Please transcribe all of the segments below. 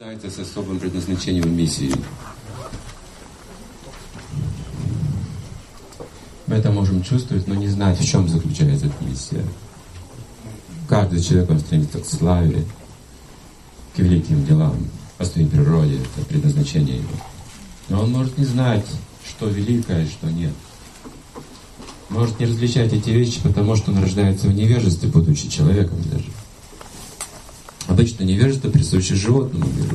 Рождается с особым предназначением и миссией. Мы это можем чувствовать, но не знать, в чем заключается эта миссия. Каждый человек, он стремится к славе, к великим делам, по своей природе, это предназначение его. Но он может не знать, что великое, что нет. Может не различать эти вещи, потому что он рождается в невежестве, будучи человеком даже. Обычно невежество присуще животному миру.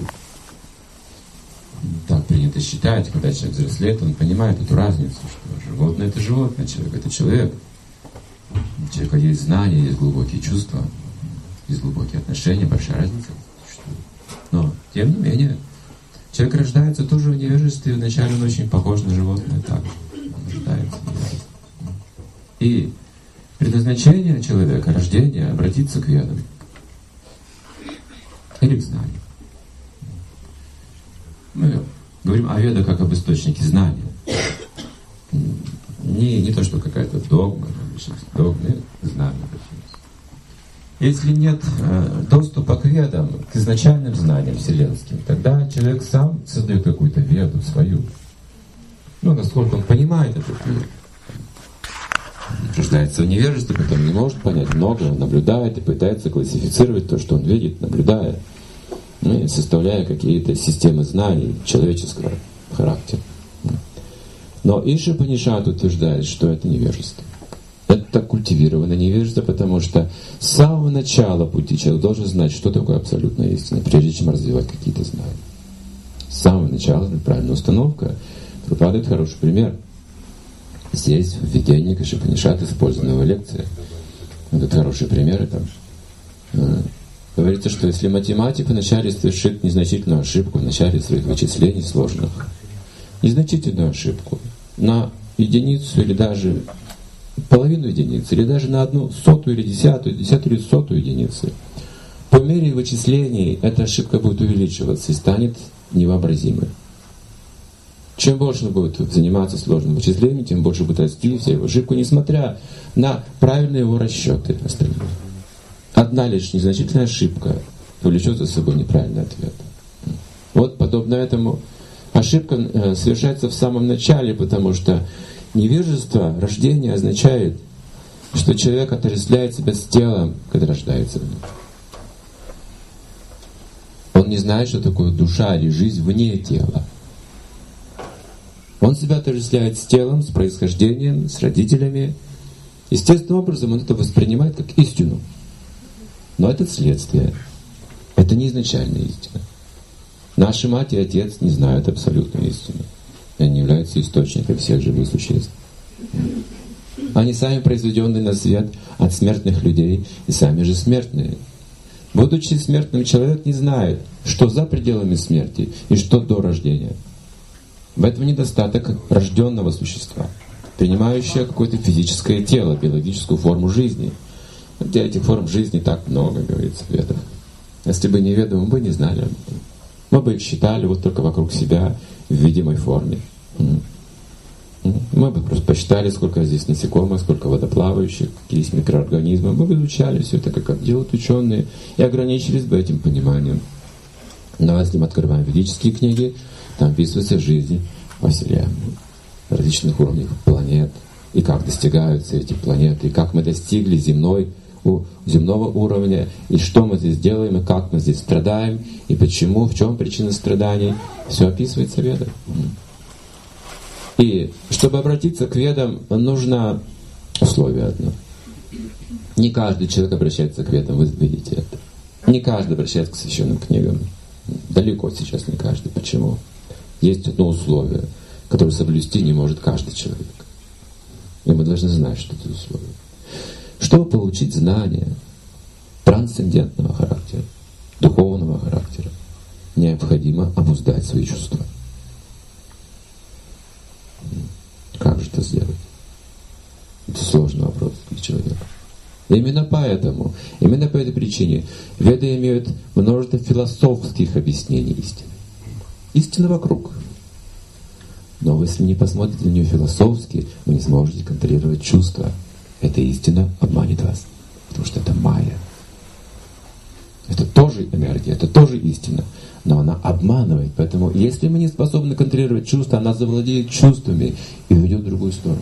Так принято считать, когда человек взрослеет, он понимает эту разницу, что животное — это животное, человек — это человек. У человека есть знания, есть глубокие чувства, есть глубокие отношения, большая разница существует. Но, тем не менее, человек рождается тоже в невежестве, и вначале он очень похож на животное, так он рождается в невежестве. И предназначение человека, рождения — обратиться к ведам или к знанию. Мы говорим о ведах как об источнике знания. Не то, что какая-то догма, догмы, знания. Если нет доступа к ведам, к изначальным знаниям вселенским, тогда человек сам создает какую-то веду свою. Насколько он понимает этот мир. Рождается в невежестве, потом не может понять многое, наблюдает и пытается классифицировать то, что он видит, наблюдая, и составляя какие-то системы знаний человеческого характера. Но Иша Панишат утверждает, что это невежество. Это культивированное невежество, потому что с самого начала пути человек должен знать, что такое абсолютная истина, прежде чем развивать какие-то знания. С самого начала правильная установка. Прабхупада дает хороший пример. Здесь в введении к Иша Панишат использована его лекция. Это хорошие примеры там. Говорится, что если математик вначале совершит незначительную ошибку в начале своих вычислений сложных, незначительную ошибку на единицу или даже половину единицы, или даже на 1/100 или 10 или 100 единицы, по мере вычислений эта ошибка будет увеличиваться и станет невообразимой. Чем больше он будет заниматься сложным вычислением, тем больше будет расти вся его ошибка, несмотря на правильные его расчеты остальные. Одна лишь незначительная ошибка повлечет за собой неправильный ответ. Вот подобно этому ошибка совершается в самом начале, потому что невежество, рождение означает, что человек отождествляет себя с телом, когда рождается в нем. Он не знает, что такое душа или жизнь вне тела. Он себя отождествляет с телом, с происхождением, с родителями. Естественным образом он это воспринимает как истину. Но это следствие. Это не изначальная истина. Наши мать и отец не знают абсолютную истину. Они являются источником всех живых существ. Они сами произведенные на свет от смертных людей и сами же смертные. Будучи смертным, человек не знает, что за пределами смерти и что до рождения. В этом недостаток рожденного существа, принимающего какое-то физическое тело, биологическую форму жизни. Где этих форм жизни так много, говорится в Ведах. Если бы не ведали, мы бы не знали об этом. Мы бы их считали вот только вокруг себя в видимой форме. Мы бы просто посчитали, сколько здесь насекомых, сколько водоплавающих, какие есть микроорганизмы. Мы бы изучали все это, как делают ученые, и ограничились бы этим пониманием. Но если мы открываем ведические книги, там описывается жизнь во Вселенной, различных уровнях планет, и как достигаются эти планеты, и как мы достигли земного уровня, и что мы здесь делаем, и как мы здесь страдаем, и почему, в чем причина страданий. Все описывается в Ведах. И чтобы обратиться к Ведам, нужно условие одно. Не каждый человек обращается к Ведам, вы видите это. Не каждый обращается к священным книгам. Далеко сейчас не каждый. Почему? Есть одно условие, которое соблюсти не может каждый человек. И мы должны знать, что это условие. Чтобы получить знания трансцендентного характера, духовного характера, необходимо обуздать свои чувства. Как же это сделать? Это сложный вопрос для человека. Именно по этой причине Веды имеют множество философских объяснений истины. Истина вокруг. Но если не посмотрите на нее философски, вы не сможете контролировать чувства. Эта истина обманет вас, потому что это майя. Это тоже энергия, это тоже истина. Но она обманывает. Поэтому, если мы не способны контролировать чувства, она завладеет чувствами и уйдет в другую сторону.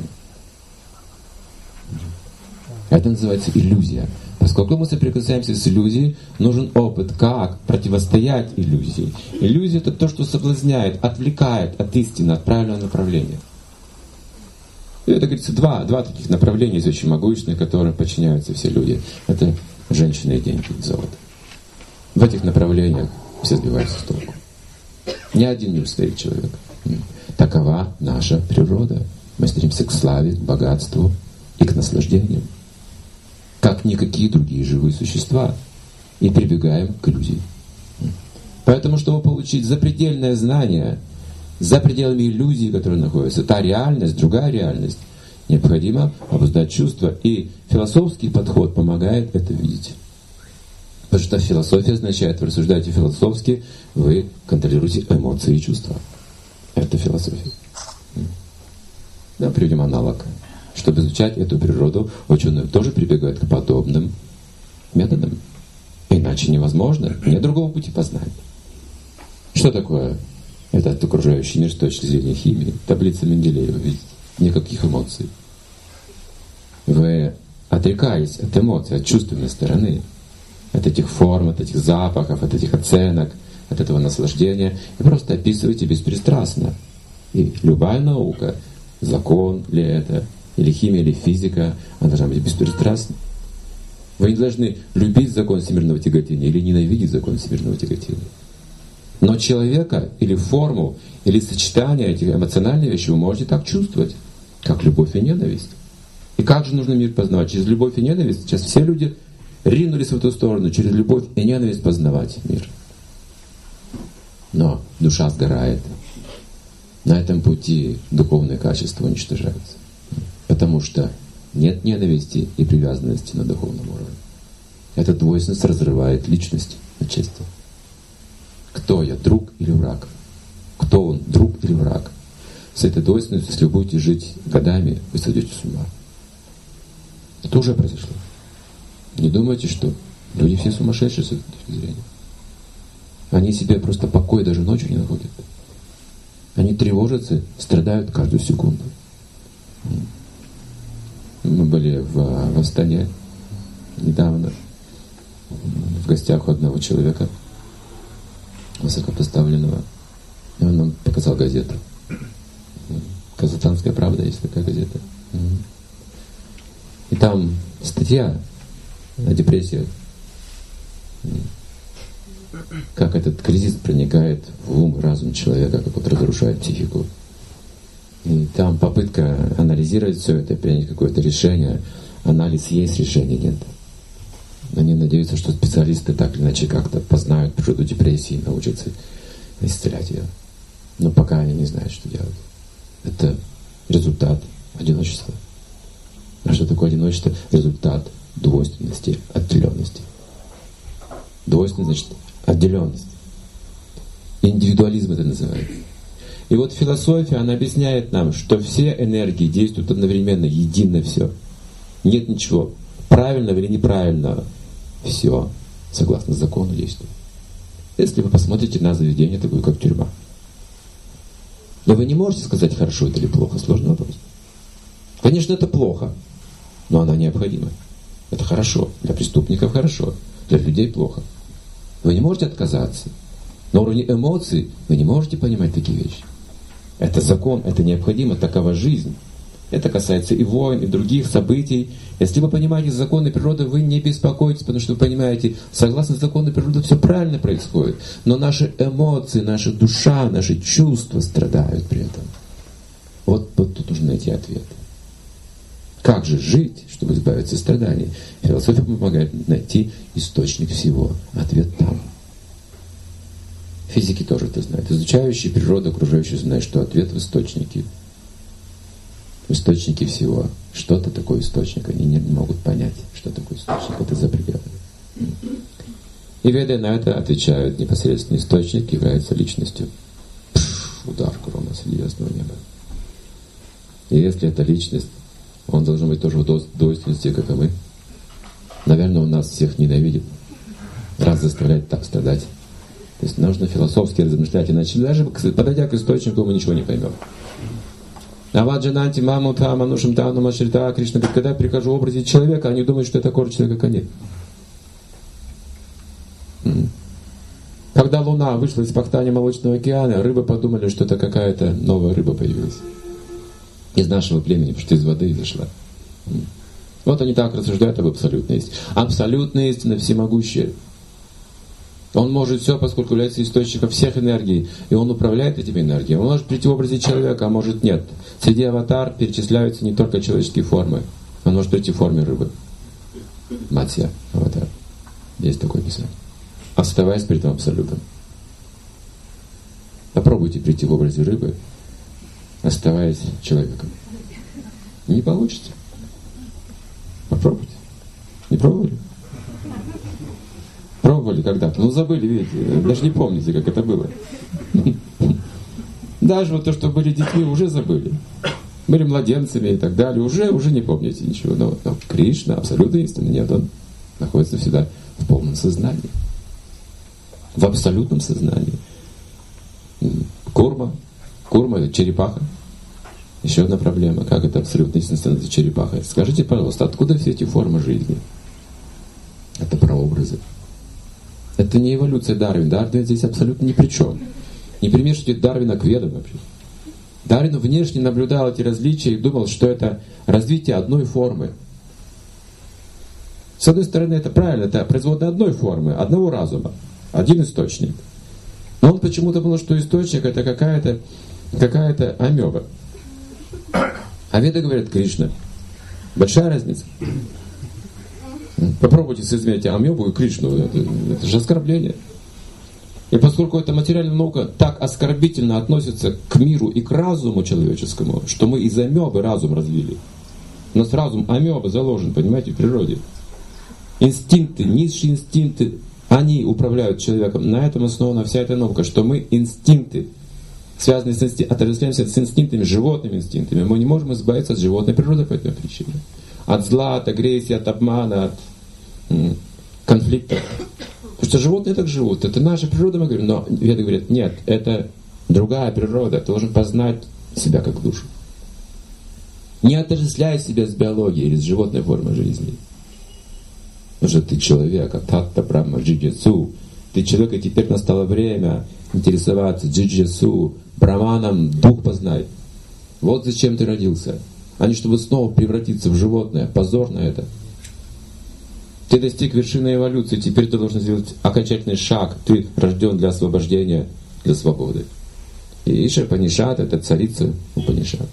Это называется иллюзия. Поскольку мы соприкасаемся с иллюзией, нужен опыт, как противостоять иллюзии. Иллюзия — это то, что соблазняет, отвлекает от истины, от правильного направления. И это, говорится, два таких направления есть очень могущественные, которым подчиняются все люди. Это женщины и деньги, и золото. В этих направлениях все сбиваются с толку. Ни один не устоит человек. Такова наша природа. Мы стремимся к славе, к богатству и к наслаждению, как никакие другие живые существа, и прибегаем к иллюзии. Поэтому, чтобы получить запредельное знание, за пределами иллюзии, которые находятся, та реальность, другая реальность, необходимо обуздать чувства. И философский подход помогает это видеть. Потому что философия означает, вы рассуждаете философски, вы контролируете эмоции и чувства. Это философия. Да, приведем аналог. Чтобы изучать эту природу, ученые тоже прибегают к подобным методам. Иначе невозможно. Нет другого пути познания. Что такое этот окружающий мир с точки зрения химии? Таблица Менделеева, видите? Никаких эмоций. Вы отрекаетесь от эмоций, от чувственной стороны. От этих форм, от этих запахов, от этих оценок, от этого наслаждения. И просто описываете беспристрастно. И любая наука, закон ли это, или химия, или физика, она должна быть беспристрастна. Вы не должны любить закон всемирного тяготения или ненавидеть закон всемирного тяготения. Но человека, или форму, или сочетание этих эмоциональных вещей вы можете так чувствовать, как любовь и ненависть. И как же нужно мир познавать? Через любовь и ненависть? Сейчас все люди ринулись в эту сторону, через любовь и ненависть познавать мир. Но душа сгорает. На этом пути духовные качества уничтожаются. Потому что нет ненависти и привязанности на духовном уровне. Эта двойственность разрывает личность на части. Кто я, друг или враг? Кто он, друг или враг? С этой двойственностью, если вы будете жить годами, вы сойдете с ума. Это уже произошло. Не думайте, что люди все сумасшедшие с этой точки зрения. Они себе просто покой даже ночью не находят. Они тревожатся, страдают каждую секунду. Мы были в Астане недавно, в гостях у одного человека, высокопоставленного. И он нам показал газету. «Казахстанская правда», есть такая газета. И там статья о депрессиях. Как этот кризис проникает в ум, разум человека, как вот разрушает психику. И там попытка анализировать все это, принять какое-то решение. Анализ есть, решения нет. Они надеются, что специалисты так или иначе как-то познают природу депрессии и научатся исцелять ее. Но пока они не знают, что делать. Это результат одиночества. А что такое одиночество? Результат двойственности, отделенности. Двойственность значит отделенность. Индивидуализм это называется. И вот философия, она объясняет нам, что все энергии действуют одновременно, едино все. Нет ничего правильного или неправильного. Все согласно закону действует. Если вы посмотрите на заведение такое, как тюрьма. Но вы не можете сказать, хорошо это или плохо. Сложный вопрос. Конечно, это плохо, но она необходима. Это хорошо. Для преступников хорошо. Для людей плохо. Вы не можете отказаться. На уровне эмоций вы не можете понимать такие вещи. Это закон, это необходимо, такова жизнь. Это касается и войн, и других событий. Если вы понимаете законы природы, вы не беспокойтесь, потому что вы понимаете, согласно закону природы все правильно происходит. Но наши эмоции, наша душа, наши чувства страдают при этом. Вот тут нужно найти ответ. Как же жить, чтобы избавиться от страданий? Философия помогает найти источник всего. Ответ там. Физики тоже это знают. Изучающие природу окружающую знают, что ответ в источнике. В источнике всего. Что-то такое источник. Они не могут понять, что такое источник. Это за пределами. И веды на это отвечают. Непосредственно источник является личностью. Удар грома среди ясного неба. И если это личность, он должен быть тоже в двойственности, как и мы. Наверное, он нас всех ненавидит. раз заставлять так страдать. То есть нужно философски размышлять, иначе даже подойдя к источнику, мы ничего не поймем. Аваджананти мамута манушам тану машрита. Кришна говорит, когда я прихожу в образе человека, они думают, что это такой же человек, как они. Когда Луна вышла из пахтания Молочного океана, рыбы подумали, что это какая-то новая рыба появилась. Из нашего племени, потому что из воды зашла. Вот они так рассуждают об абсолютной истине. Абсолютная истина всемогущая. Он может все, поскольку является источником всех энергий, и он управляет этими энергиями. Он может прийти в образе человека, а может нет. Среди аватар перечисляются не только человеческие формы, он может прийти в форме рыбы. Матья, аватар. Есть такое писание. Оставаясь при этом абсолютом. Попробуйте прийти в образе рыбы, оставаясь человеком. Не получится. Попробуйте. Не пробовали? Пробовали когда-то? Ну забыли, видите, даже не помните, как это было. Даже вот то, что были детьми, уже забыли. Были младенцами и так далее, уже не помните ничего. Но Кришна, абсолютно истинный, нет, он находится всегда в полном сознании. В абсолютном сознании. Курма это черепаха. Еще одна проблема. Как это абсолютно истинно становится черепахой? Скажите, пожалуйста, откуда все эти формы жизни? Это прообразы. Это не эволюция Дарвина. Дарвин здесь абсолютно ни при чем. Не примешивайте Дарвина к ведам вообще. Дарвин внешне наблюдал эти различия и думал, что это развитие одной формы. С одной стороны, это правильно, это производная одной формы, одного разума, один источник. Но он почему-то думал, что источник это какая-то амеба. А Веды говорят, Кришна. Большая разница. Попробуйте соизмерить амебу и Кришну. Это же оскорбление. И поскольку эта материальная наука так оскорбительно относится к миру и к разуму человеческому, что мы из амебы разум развили. У нас разум амеба заложен, понимаете, в природе. Инстинкты, низшие инстинкты, они управляют человеком. На этом основана вся эта наука, что мы инстинкты, связанные с отождествляемся с инстинктами, животными инстинктами. Мы не можем избавиться от животной природы по этой причине. От зла, от агрессии, от обмана, от конфликта. Потому что животные так живут. Это наша природа, мы говорим. Но Веды говорят, нет, это другая природа. Ты должен познать себя как душу. Не отождествляй себя с биологией или с животной формой жизни. Потому что ты человек, ататта брахма джиджитсу. Ты человек, и теперь настало время интересоваться джиджитсу, браманом, дух познай. Вот зачем ты родился. А не чтобы снова превратиться в животное. Позор на это. Ты достиг вершины эволюции, теперь ты должен сделать окончательный шаг. Ты рожден для освобождения, для свободы. И Ишапанишат — это царица Упанишат.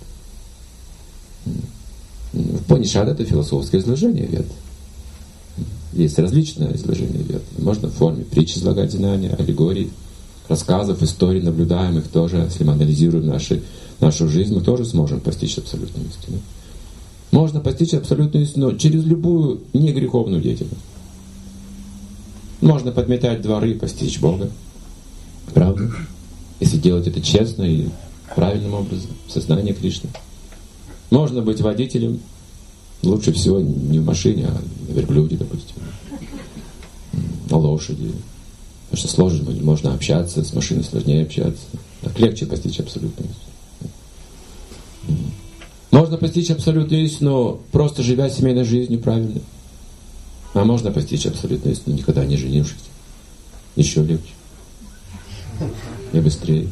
Упанишат — это философское изложение Вед. Есть различные изложения Вед. Можно в форме притч излагать знания, аллегорий, рассказов, историй, наблюдаемых тоже. Если мы анализируем нашу жизнь, мы тоже сможем постичь абсолютную истину. Можно постичь абсолютную истину через любую негреховную деятельность. Можно подметать дворы, постичь Бога. Правда? Если делать это честно и правильным образом, в сознании Кришны. Можно быть водителем, лучше всего не в машине, а на верблюде, допустим. На лошади. Потому что с лошадью можно общаться, с машиной сложнее общаться. Так легче постичь абсолютную истину. Можно постичь абсолютную истину, просто живя семейной жизнью правильно. А можно постичь абсолютную истину, никогда не женившись. Еще легче. И быстрее.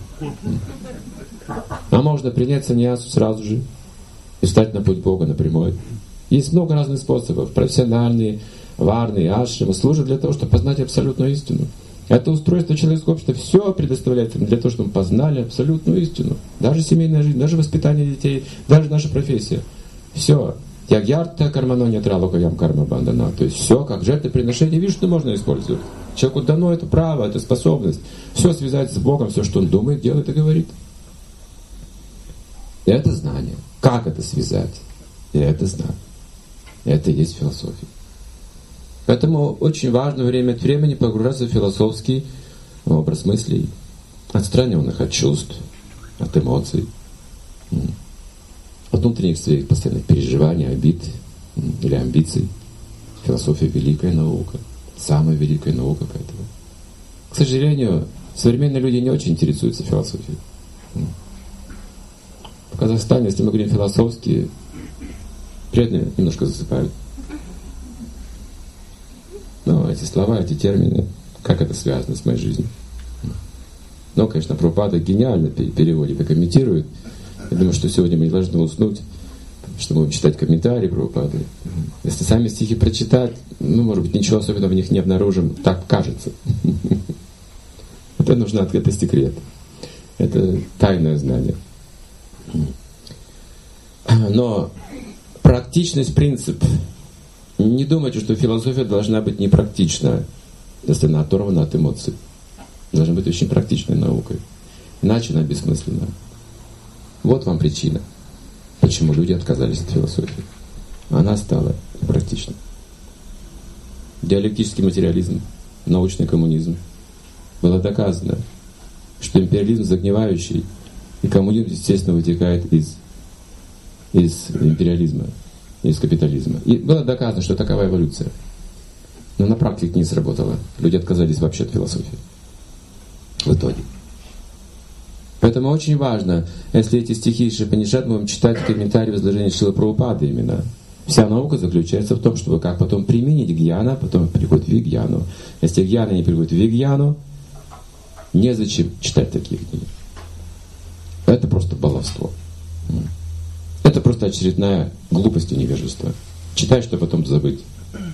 А можно принять саньясу сразу же и встать на путь Бога напрямую. Есть много разных способов. Профессиональные, варные, ашрамы служат для того, чтобы познать абсолютную истину. Это устройство человеческого общества все предоставляется для того, чтобы мы познали абсолютную истину. Даже семейная жизнь, даже воспитание детей, даже наша профессия. Все. Ягьярта кармано нетралукаям карма бандана. То есть все, как жертвоприношение, Вишну можно использовать. Человеку дано это право, это способность. Все связать с Богом, все, что он думает, делает и говорит. И это знание. Как это связать? И это знание. Это и есть философия. Поэтому очень важно время от времени погружаться в философский образ мыслей, отстраненных от чувств, от эмоций, от внутренних своих постоянных переживаний, обид или амбиций. Философия — великая наука. самая великая наука поэтому. К сожалению, современные люди не очень интересуются философией. В Казахстане, если мы говорим философски, преданные немножко засыпают. Но эти слова, эти термины, как это связано с моей жизнью? Ну, конечно, Прабхупада гениально переводит и комментирует. Я думаю, что сегодня мы не должны уснуть, что будем читать комментарии Прабхупады. Если сами стихи прочитать, ну, может быть, ничего особенного в них не обнаружим, так кажется. Это нужно открытый секрет. Это тайное знание. Но практичность — принцип. Не думайте, что философия должна быть непрактична, если она оторвана от эмоций. Должна быть очень практичной наукой. Иначе она бессмысленна. Вот вам причина, почему люди отказались от философии. Она стала непрактичной. Диалектический материализм, научный коммунизм. Было доказано, что империализм загнивающий, и коммунизм, естественно, вытекает из империализма, из капитализма. И было доказано, что такова эволюция. Но на практике не сработало. Люди отказались вообще от философии. В итоге. Поэтому очень важно, если эти стихи Шри-Упанишад, мы будем читать комментарии в изложении Шрилы Прабхупады именно. Вся наука заключается в том, чтобы как потом применить гьяна, потом приходит в вигьяну. Если гьяна не приходит в вигьяну, незачем читать такие книги. Это просто баловство. Это просто очередная глупость и невежество. Читай, чтобы потом забыть.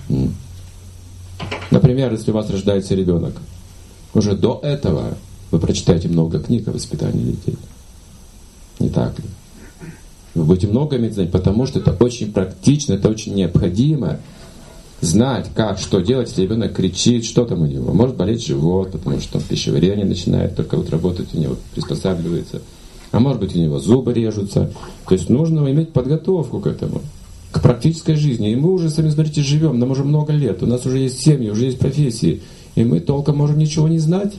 Например, если у вас рождается ребенок, уже до этого вы прочитаете много книг о воспитании детей. Не так ли? Вы будете много иметь знаний, потому что это очень практично, это очень необходимо знать, как, что делать, если ребенок кричит, что там у него. Может болеть живот, потому что пищеварение начинает только вот работать у него, приспосабливается. А может быть, у него зубы режутся. То есть нужно иметь подготовку к этому, к практической жизни. И мы уже, сами смотрите, живем, нам уже много лет, у нас уже есть семьи, уже есть профессии, и мы толком можем ничего не знать.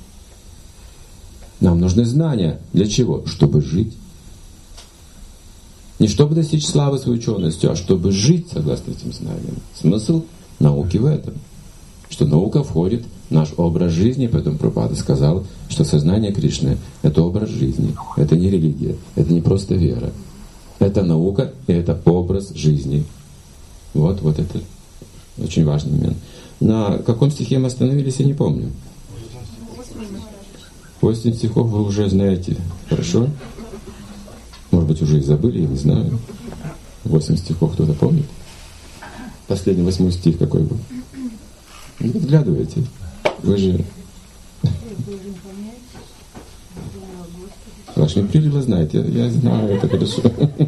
Нам нужны знания. Для чего? Чтобы жить. Не чтобы достичь славы своей ученостью, а чтобы жить согласно этим знаниям. Смысл науки в этом. Что наука входит в наш образ жизни, поэтому Прабхупада сказал, что сознание Кришны — это образ жизни, это не религия, это не просто вера. Это наука и это образ жизни. Вот это очень важный момент. На каком стихе мы остановились, я не помню. 8 стихов вы уже знаете. Хорошо? Может быть, уже и забыли, я не знаю. 8 стихов кто-то помнит? Последний 8 стих какой был? Не подглядывайте. Вы же... Лакшми Прили вы знаете, я знаю это хорошо.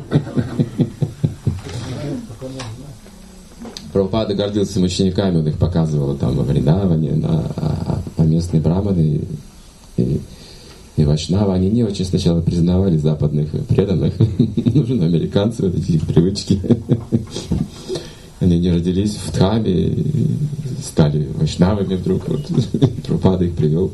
Прабхупада гордился своими учениками, он их показывал там во Вриндаване, а местные браманы и вайшнавы, они не очень сначала признавали западных преданных. Нужны американцы, вот эти их привычки. Они не родились в Дхаме и стали вайшнавами вдруг. Вот. Прабхупада их привел.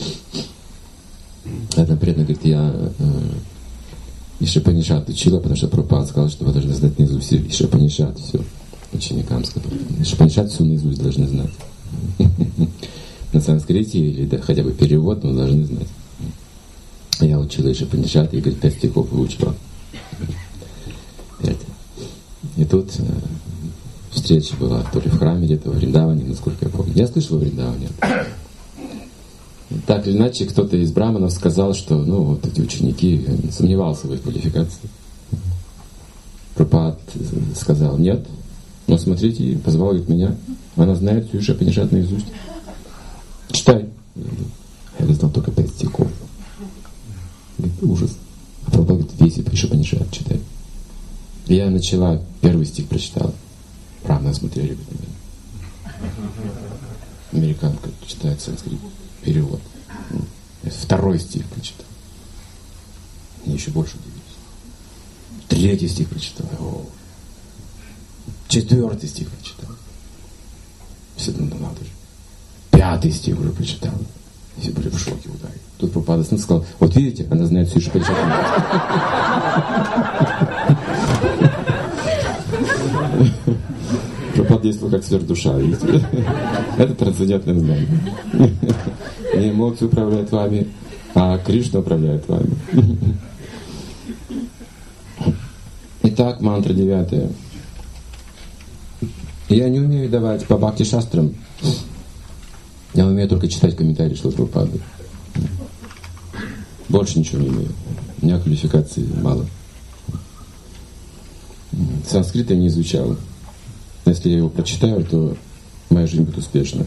Один преданный говорит, я Ишупанишад учила, потому что Прабхупада сказал, что вы должны знать наизусть Ишупанишад, все. Ученикам сказал. Ишупанишад всю наизусть должны знать. На санскрите или хотя бы перевод, но должны знать. Я учила Ишупанишад, и говорит, 5 стихов выучила. 5. И тут встреча была то ли в храме, где-то во Вриндаване, насколько я помню. Я слышал во Вриндаване. Так или иначе, кто-то из браманов сказал, что вот эти ученики, сомневался в их квалификации. Прабхупада сказал, нет, но смотрите, позвал говорит, меня, она знает всю Ишупанишад наизусть. Читай. Я знал только 5 стихов. Говорит, ужас. А Прабхупада говорит, весь Ишупанишад читай. И я начала, 1 стих прочитала. Правда, смотрели на меня. Американка читает санскрит. Перевод. 2 стих прочитал. Мне еще больше удивились. 3 стих прочитал. 4 стих прочитал. Все, надо же. 5 стих уже прочитал. Все были в шоке ударили. Тут Прабхупада сказал, вот видите, она знает всю Ишупанишад. подействовал как сверхдуша, видите? Это трансцендентное знание. Не эмоции управляют вами, а Кришна управляет вами. Итак, мантра 9. Я не умею давать по бхакти-шастрам. Я умею только читать комментарии Шрилы Прабхупады. Больше ничего не умею. У меня квалификации мало. Санскрит я не изучал. Если я его прочитаю, то моя жизнь будет успешна.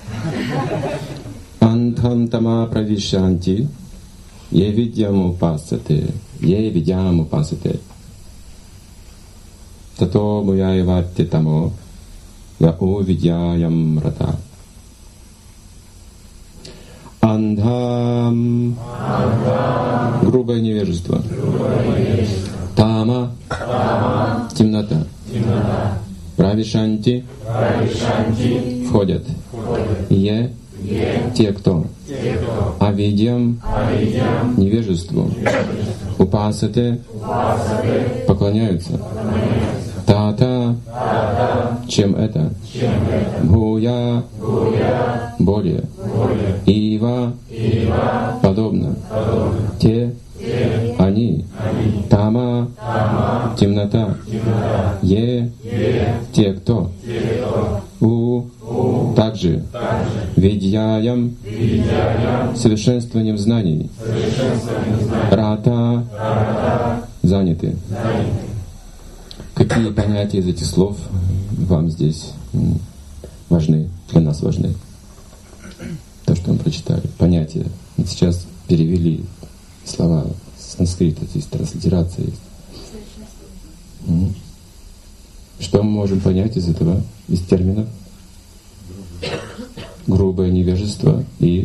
Антхам тама правишанти, е видям упасате, тато муя иватте тамо, я увидяям рата. Андхам — грубое невежество. Тама — темнота. Правишанти — входят. Е — те, кто. Авидьям — невежеству. Упасате — поклоняются. Тата — чем это? Бхуя — более. Ива — подобно. Те — они. Тама — темнота. Е — те, кто. У — также. Видьяям — совершенствованием знаний. Рата — заняты. Какие понятия из этих слов вам здесь важны, для нас важны? То, что мы прочитали. Понятия. Мы сейчас перевели слова с санскрита, здесь транслитерация есть. Что мы можем понять из этого, из терминов? Грубое невежество и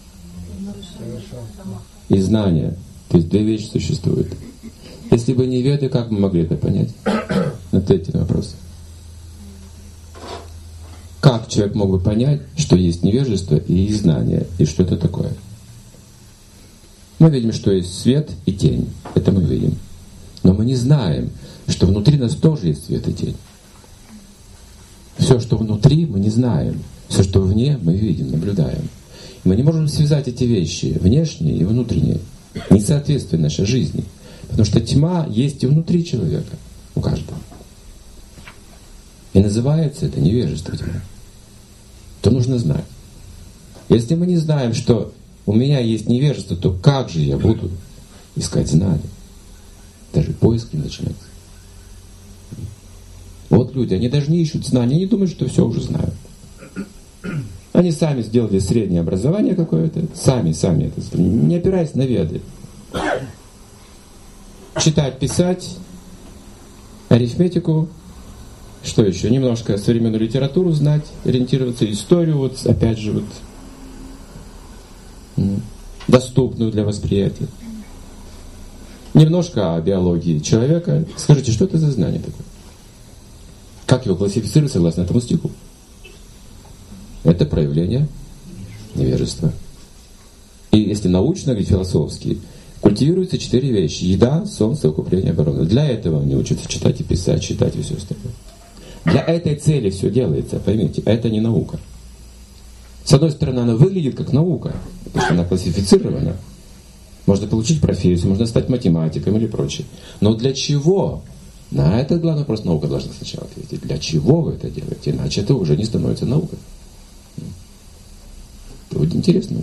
знание. То есть две вещи существуют. Если бы не веды, как мы могли это понять? Ответьте на вопрос. Как человек мог бы понять, что есть невежество и знание, и что это такое? Мы видим, что есть свет и тень. Это мы видим. Но мы не знаем, что внутри нас тоже есть свет и тень. Все, что внутри, мы не знаем. Все, что вне, мы видим, наблюдаем. Мы не можем связать эти вещи, внешние и внутренние. Несоответствие нашей жизни. Потому что тьма есть и внутри человека, у каждого. И называется это невежество тьма. То нужно знать. Если мы не знаем, что у меня есть невежество, то как же я буду искать знания? Даже поиск не начинается. Вот люди, они даже не ищут знания, они думают, что все уже знают. Они сами сделали среднее образование какое-то, сами это, не опираясь на веды. Читать, писать, арифметику, что еще? Немножко современную литературу знать, ориентироваться, историю, вот опять же, доступную для восприятия. Немножко о биологии человека. Скажите, что это за знание такое? Как его классифицировать согласно этому стиху? Это проявление невежества. И если научно говорить, философски, культивируются 4 вещи. Еда, сон, совокупление, оборона. Для этого они учатся читать и писать, читать и все остальное. Для этой цели все делается, поймите, это не наука. С одной стороны, она выглядит как наука, потому что она классифицирована. Можно получить профессию, можно стать математиком или прочее. Но для чего? На этот главный вопрос наука должна сначала ответить. Для чего вы это делаете? Иначе это уже не становится наукой. Это вот интересно.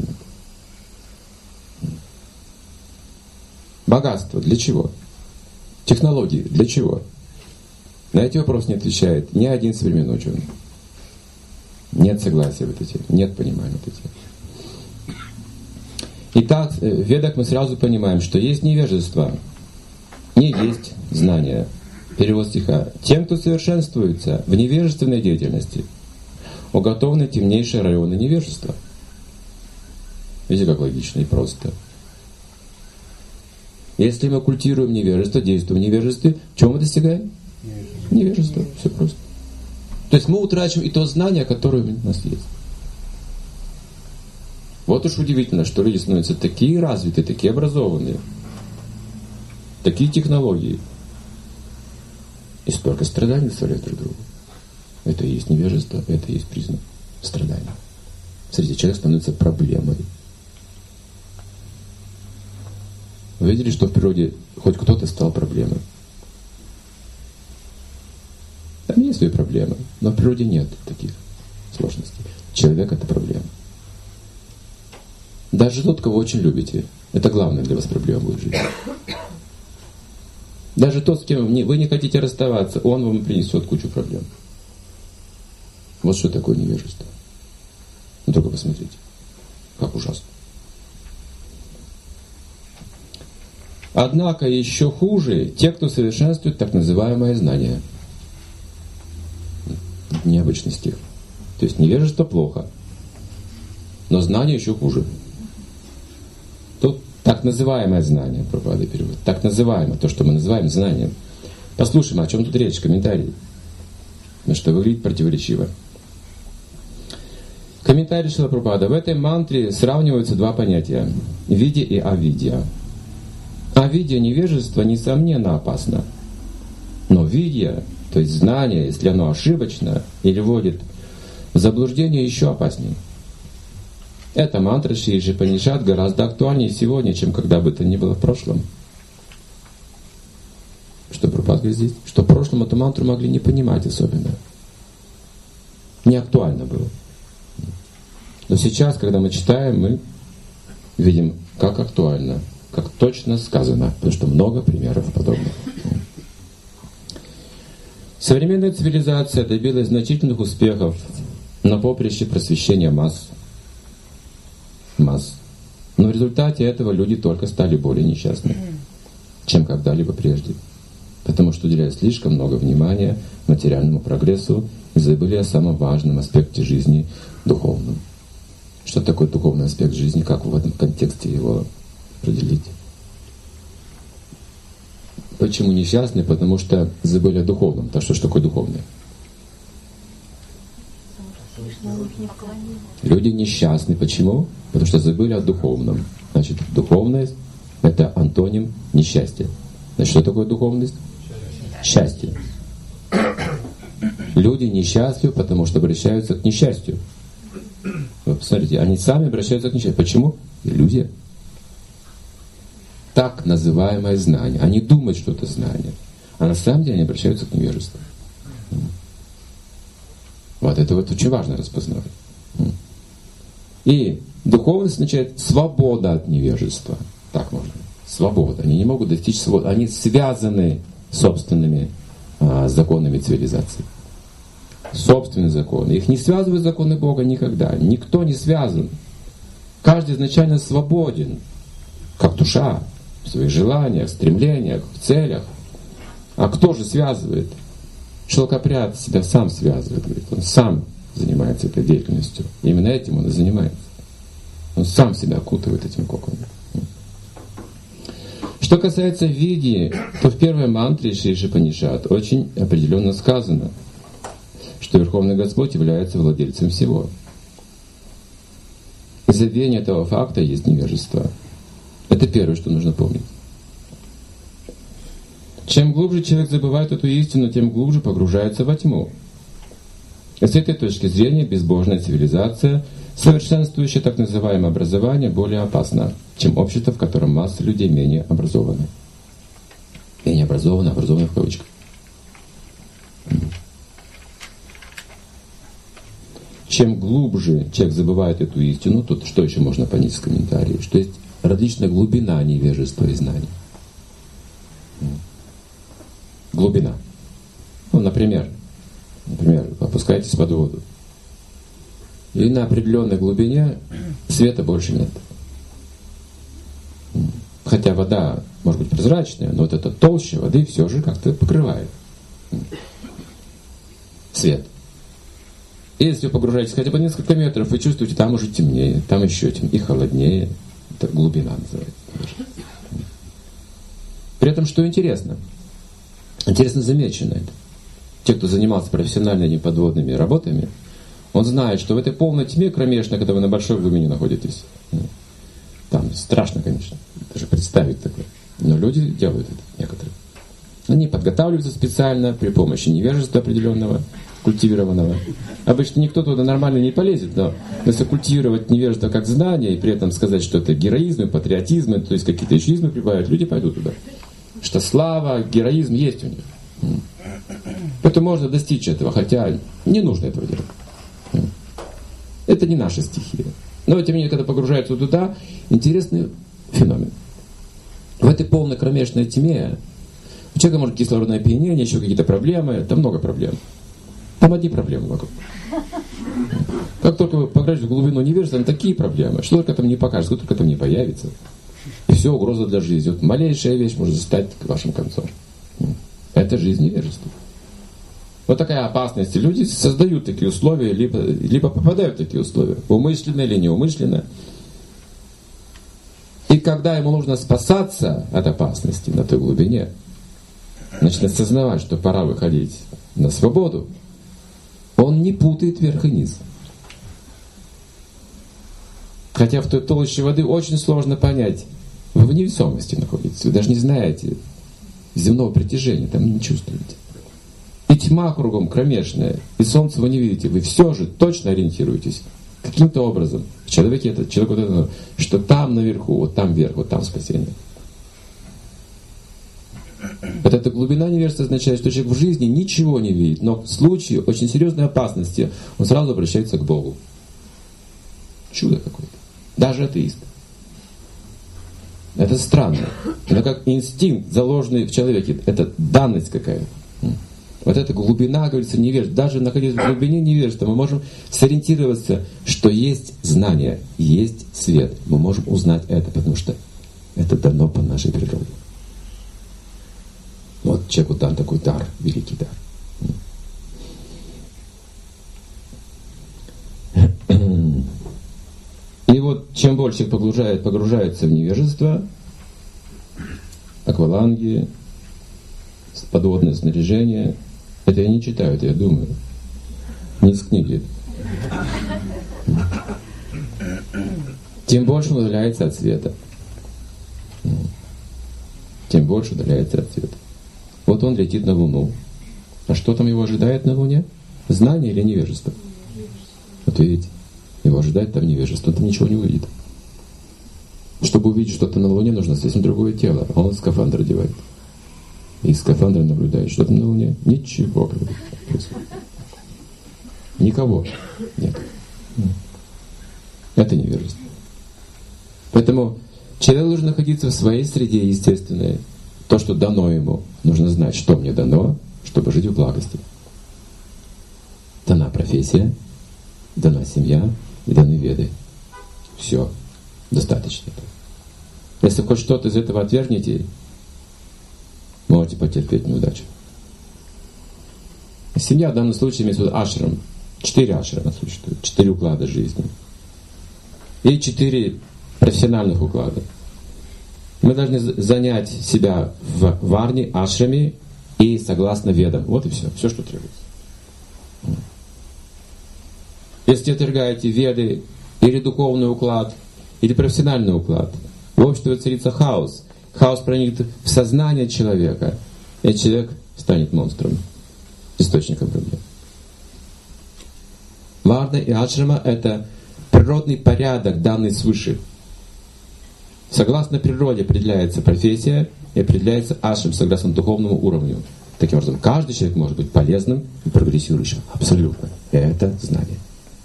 Богатство для чего? Технологии для чего? На эти вопросы не отвечает ни один современный ученый. Нет согласия в этой теме, нет понимания в этой теме. Итак, в Ведах мы сразу понимаем, что есть невежество, не есть знание. Перевод стиха. Тем, кто совершенствуется в невежественной деятельности, уготованы темнейшие районы невежества. Видите, как логично и просто. Если мы культивируем невежество, действуем в невежестве, чего мы достигаем? Невежество. Все просто. То есть мы утрачиваем и то знание, которое у нас есть. Вот уж удивительно, что люди становятся такие развитые, такие образованные, такие технологии. И столько страданий доставляют друг другу. Это и есть невежество, это и есть признак страдания. Смотрите, человек становится проблемой. Вы видели, что в природе хоть кто-то стал проблемой? Там есть свои проблемы, но в природе нет таких сложностей. Человек — это проблема. Даже тот, кого очень любите, это главное для вас проблема будет в жизни. Даже тот, с кем вы не хотите расставаться, он вам принесет кучу проблем. Вот что такое невежество. Ну только посмотрите, как ужасно. Однако еще хуже те, кто совершенствует так называемое знание. Необычный стих. То есть невежество плохо, но знание еще хуже. Тут так называемое знание, Прабхупада переводит. Так называемое, то, что мы называем знанием. Послушаем, о чем тут речь, комментарий. На что выглядит противоречиво. Комментарий Шрила Прабхупада. В этой мантре сравниваются два понятия. Видья и авидья. Авидья, невежество, несомненно опасно. Но видья, то есть знание, если оно ошибочно или вводит в заблуждение, еще опаснее. Эта мантра Шри Ишипанишад гораздо актуальнее сегодня, чем когда бы то ни было в прошлом. Что Прабхупада говорит здесь? Что в прошлом эту мантру могли не понимать особенно. Не актуально было. Но сейчас, когда мы читаем, мы видим, как актуально, как точно сказано, потому что много примеров подобных. Современная цивилизация добилась значительных успехов на поприще просвещения масс. Но в результате этого люди только стали более несчастны, чем когда-либо прежде. Потому что уделяют слишком много внимания материальному прогрессу и забыли о самом важном аспекте жизни — духовном. Что такое духовный аспект жизни? Как в этом контексте его определить? Почему несчастны? Потому что забыли о духовном. То что ж такое духовное? Люди несчастны. Почему? Потому что забыли о духовном. Значит, духовность — это антоним несчастья. Значит, что такое духовность? Счастье. Люди несчастливы, потому что обращаются к несчастью. Вы посмотрите, они сами обращаются к несчастью. Почему? Иллюзия. Так называемое знание. Они думают, что это знание. А на самом деле они обращаются к невежеству. Вот это вот очень важно распознавать. И духовность означает свобода от невежества. Так можно. Свобода. Они не могут достичь свободы. Они связаны собственными законами цивилизации. Собственные законы. Их не связывают законы Бога никогда. Никто не связан. Каждый изначально свободен, как душа, в своих желаниях, стремлениях, в целях. А кто же связывает? Шелкопряд себя сам связывает, говорит. Он сам занимается этой деятельностью. Именно этим он и занимается. Он сам себя окутывает этим коконом. Что касается види, то в первой мантре Шри Ишипанишад очень определенно сказано, что Верховный Господь является владельцем всего. Забвение этого факта есть невежество. Это первое, что нужно помнить. Чем глубже человек забывает эту истину, тем глубже погружается во тьму. И с этой точки зрения безбожная цивилизация, совершенствующая так называемое образование, более опасна, чем общество, в котором масса людей менее образованы. Менее образованы, образованы в кавычках. Чем глубже человек забывает эту истину, тут что еще можно понять из комментариев? Что есть различная глубина невежества и знаний. Глубина. Ну, например, опускаетесь под воду. И на определенной глубине света больше нет. Хотя вода может быть прозрачная, но вот эта толща воды все же как-то покрывает свет. И если вы погружаетесь хотя бы несколько метров, вы чувствуете, там уже темнее, там еще темнее и холоднее. Это глубина называется. При этом, что интересно замечено это. Те, кто занимался профессиональными подводными работами, он знает, что в этой полной тьме кромешной, когда вы на большой глубине находитесь, там страшно, конечно, даже представить такое. Но люди делают это, некоторые. Они подготавливаются специально при помощи невежества определенного, культивированного. Обычно никто туда нормально не полезет, но если культивировать невежество как знание и при этом сказать, что это героизм и патриотизм, то есть какие-то еще измы прибавят, люди пойдут туда. Что слава, героизм есть у них. Поэтому можно достичь этого, хотя не нужно этого делать. Это не наша стихия. Но тем не менее, когда погружаются туда, интересный феномен. В этой полной кромешной тьме у человека может кислородное опьянение, еще какие-то проблемы, там много проблем. Там одни проблемы вокруг. Как только вы погрузитесь в глубину невежества, там такие проблемы, что только там не покажется, что только там не появится. И все, угроза для жизни. Вот малейшая вещь может стать вашим концом. Это жизнь невежества. Вот такая опасность. Люди создают такие условия, либо попадают в такие условия, умышленно или неумышленно. И когда ему нужно спасаться от опасности на той глубине, начинает осознавать, что пора выходить на свободу, он не путает вверх и низ. Хотя в той толще воды очень сложно понять. Вы в невесомости находитесь, вы даже не знаете земного притяжения, там не чувствуете. И тьма кругом кромешная, и солнце вы не видите, вы все же точно ориентируетесь каким-то образом. Человек вот это, что там наверху, вот там вверх, вот там спасение. Вот эта глубина невежества означает, что человек в жизни ничего не видит, но в случае очень серьезной опасности он сразу обращается к Богу. Чудо какое-то. Даже атеист. Это странно. Это как инстинкт, заложенный в человеке. Это данность какая-то. Вот эта глубина, говорится, невежества. Даже находясь в глубине невежества, мы можем сориентироваться, что есть знание, есть свет. Мы можем узнать это, потому что это дано по нашей природе. Вот человеку дан такой дар, великий дар. И вот чем больше человек погружается в невежество, акваланги, подводное снаряжение, это я не читаю, это я думаю. Не из книги. Тем больше он удаляется от света. Тем больше удаляется от света. Вот он летит на Луну. А что там его ожидает на Луне? Знание или невежество? Вот видите, его ожидает там невежество, он там ничего не увидит. Чтобы увидеть что-то на Луне, нужно совсем другое тело. А он скафандр одевает. И из скафандра наблюдает, что там на Луне. Ничего. Никого нет. Это невежество. Поэтому человек должен находиться в своей среде естественной. То, что дано ему, нужно знать, что мне дано, чтобы жить в благости. Дана профессия, дана семья и даны веды. Все. Достаточно. Если хоть что-то из этого отвергнете, можете потерпеть неудачу. Семья в данном случае имеется в виду ашрам. 4 ашрама существует, 4 уклада жизни. И 4 профессиональных уклада. Мы должны занять себя в варне, ашраме и согласно ведам. Вот и все. Все, что требуется. Если отвергаете веды или духовный уклад, или профессиональный уклад, в обществе царится хаос. Хаос проникнет в сознание человека, и человек станет монстром, источником проблем. Варна и ашрама — это природный порядок, данный свыше. Согласно природе определяется профессия и определяется ашрам согласно духовному уровню. Таким образом, каждый человек может быть полезным и прогрессирующим. Абсолютно. Это знание.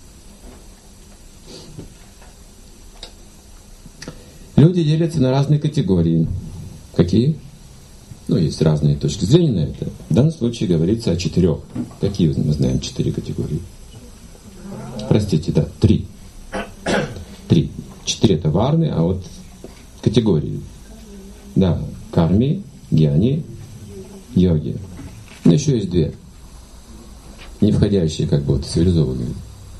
Люди делятся на разные категории. Какие? Есть разные точки зрения на это. В данном случае говорится о 4. Какие мы знаем 4 категории? Простите, 3. 3. 4 это варны, а вот категории. Да, карми, гьяни, йоги. Но еще есть 2. Не входящие в цивилизованные.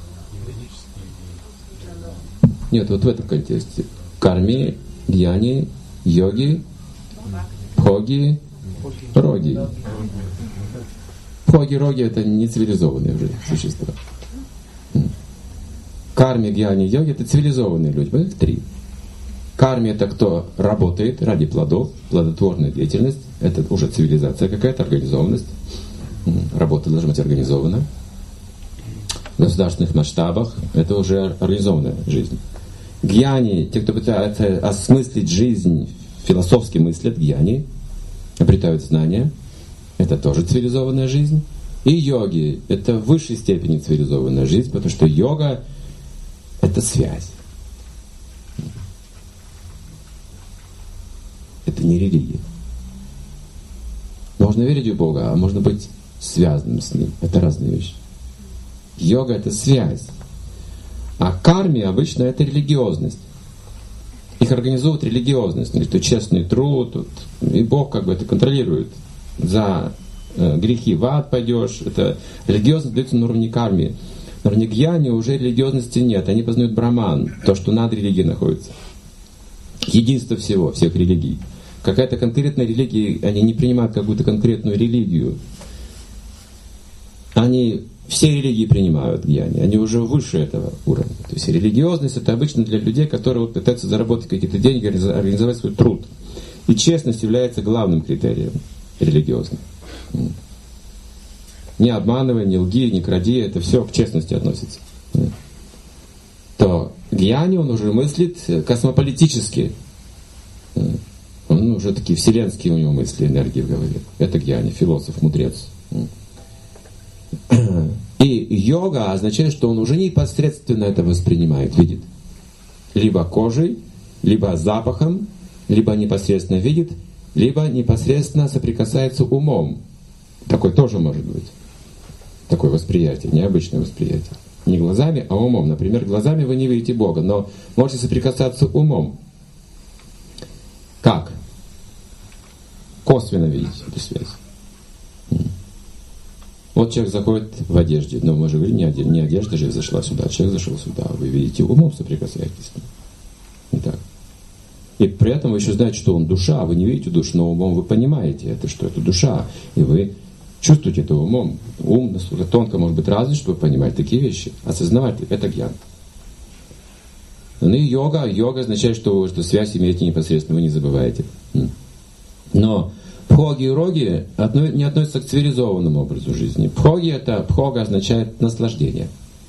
Нет, вот в этом контексте. Карми, гьяни, йоги, бхоги, роги. Бхоги, роги — это не цивилизованные уже существа. Карми, гьяни, йоги — это цивилизованные люди. Вот их 3. Карми — это кто работает ради плодов, плодотворная деятельность. Это уже цивилизация какая-то, организованность. Работа должна быть организована. в государственных масштабах, это уже организованная жизнь. Гьяни, те, кто пытается осмыслить жизнь, философски мыслят, гьяни, обретают знания, это тоже цивилизованная жизнь. И йоги — это в высшей степени цивилизованная жизнь, потому что йога — это связь. Это не религия. Можно верить в Бога, а можно быть связанным с Ним. Это разные вещи. Йога — это связь. А карми обычно это религиозность. Их организует религиозность. Это честный труд, и Бог как бы это контролирует. За грехи в ад пойдешь. Это религиозность дается на уровне карми. На уровне гьяни уже религиозности нет. Они познают браман, то, что над религией находится. Единство всего, всех религий. Какая-то конкретная религия, они не принимают какую-то конкретную религию. Они все религии принимают гьяни, они уже выше этого уровня. То есть религиозность это обычно для людей, которые пытаются заработать какие-то деньги, организовать свой труд. И честность является главным критерием религиозным. Не обманывай, не лги, не кради, это все к честности относится. То гьяни, он уже мыслит космополитически. Он уже такие вселенские у него мысли, энергии в голове. Это гьяни, философ, мудрец. И йога означает, что он уже непосредственно это воспринимает, видит. Либо кожей, либо запахом, либо непосредственно видит, либо непосредственно соприкасается умом. Такое тоже может быть. Такое восприятие, необычное восприятие. Не глазами, а умом. Например, глазами вы не видите Бога, но можете соприкасаться умом. Как? Косвенно видеть эту связь. Вот человек заходит в одежде, но мы же говорим, не одежда же зашла сюда, человек зашел сюда, вы видите, умом соприкасаетесь с ним. Не так. И при этом вы еще знаете, что он душа, вы не видите душу, но умом вы понимаете, что это душа, и вы чувствуете это умом. Ум настолько тонко может быть развит, чтобы понимать такие вещи, осознавать это гьян. Ну и йога означает, что связь имеете непосредственно, вы не забываете. Но пхоги и роги не относятся к цивилизованному образу жизни. Пхога означает наслаждение.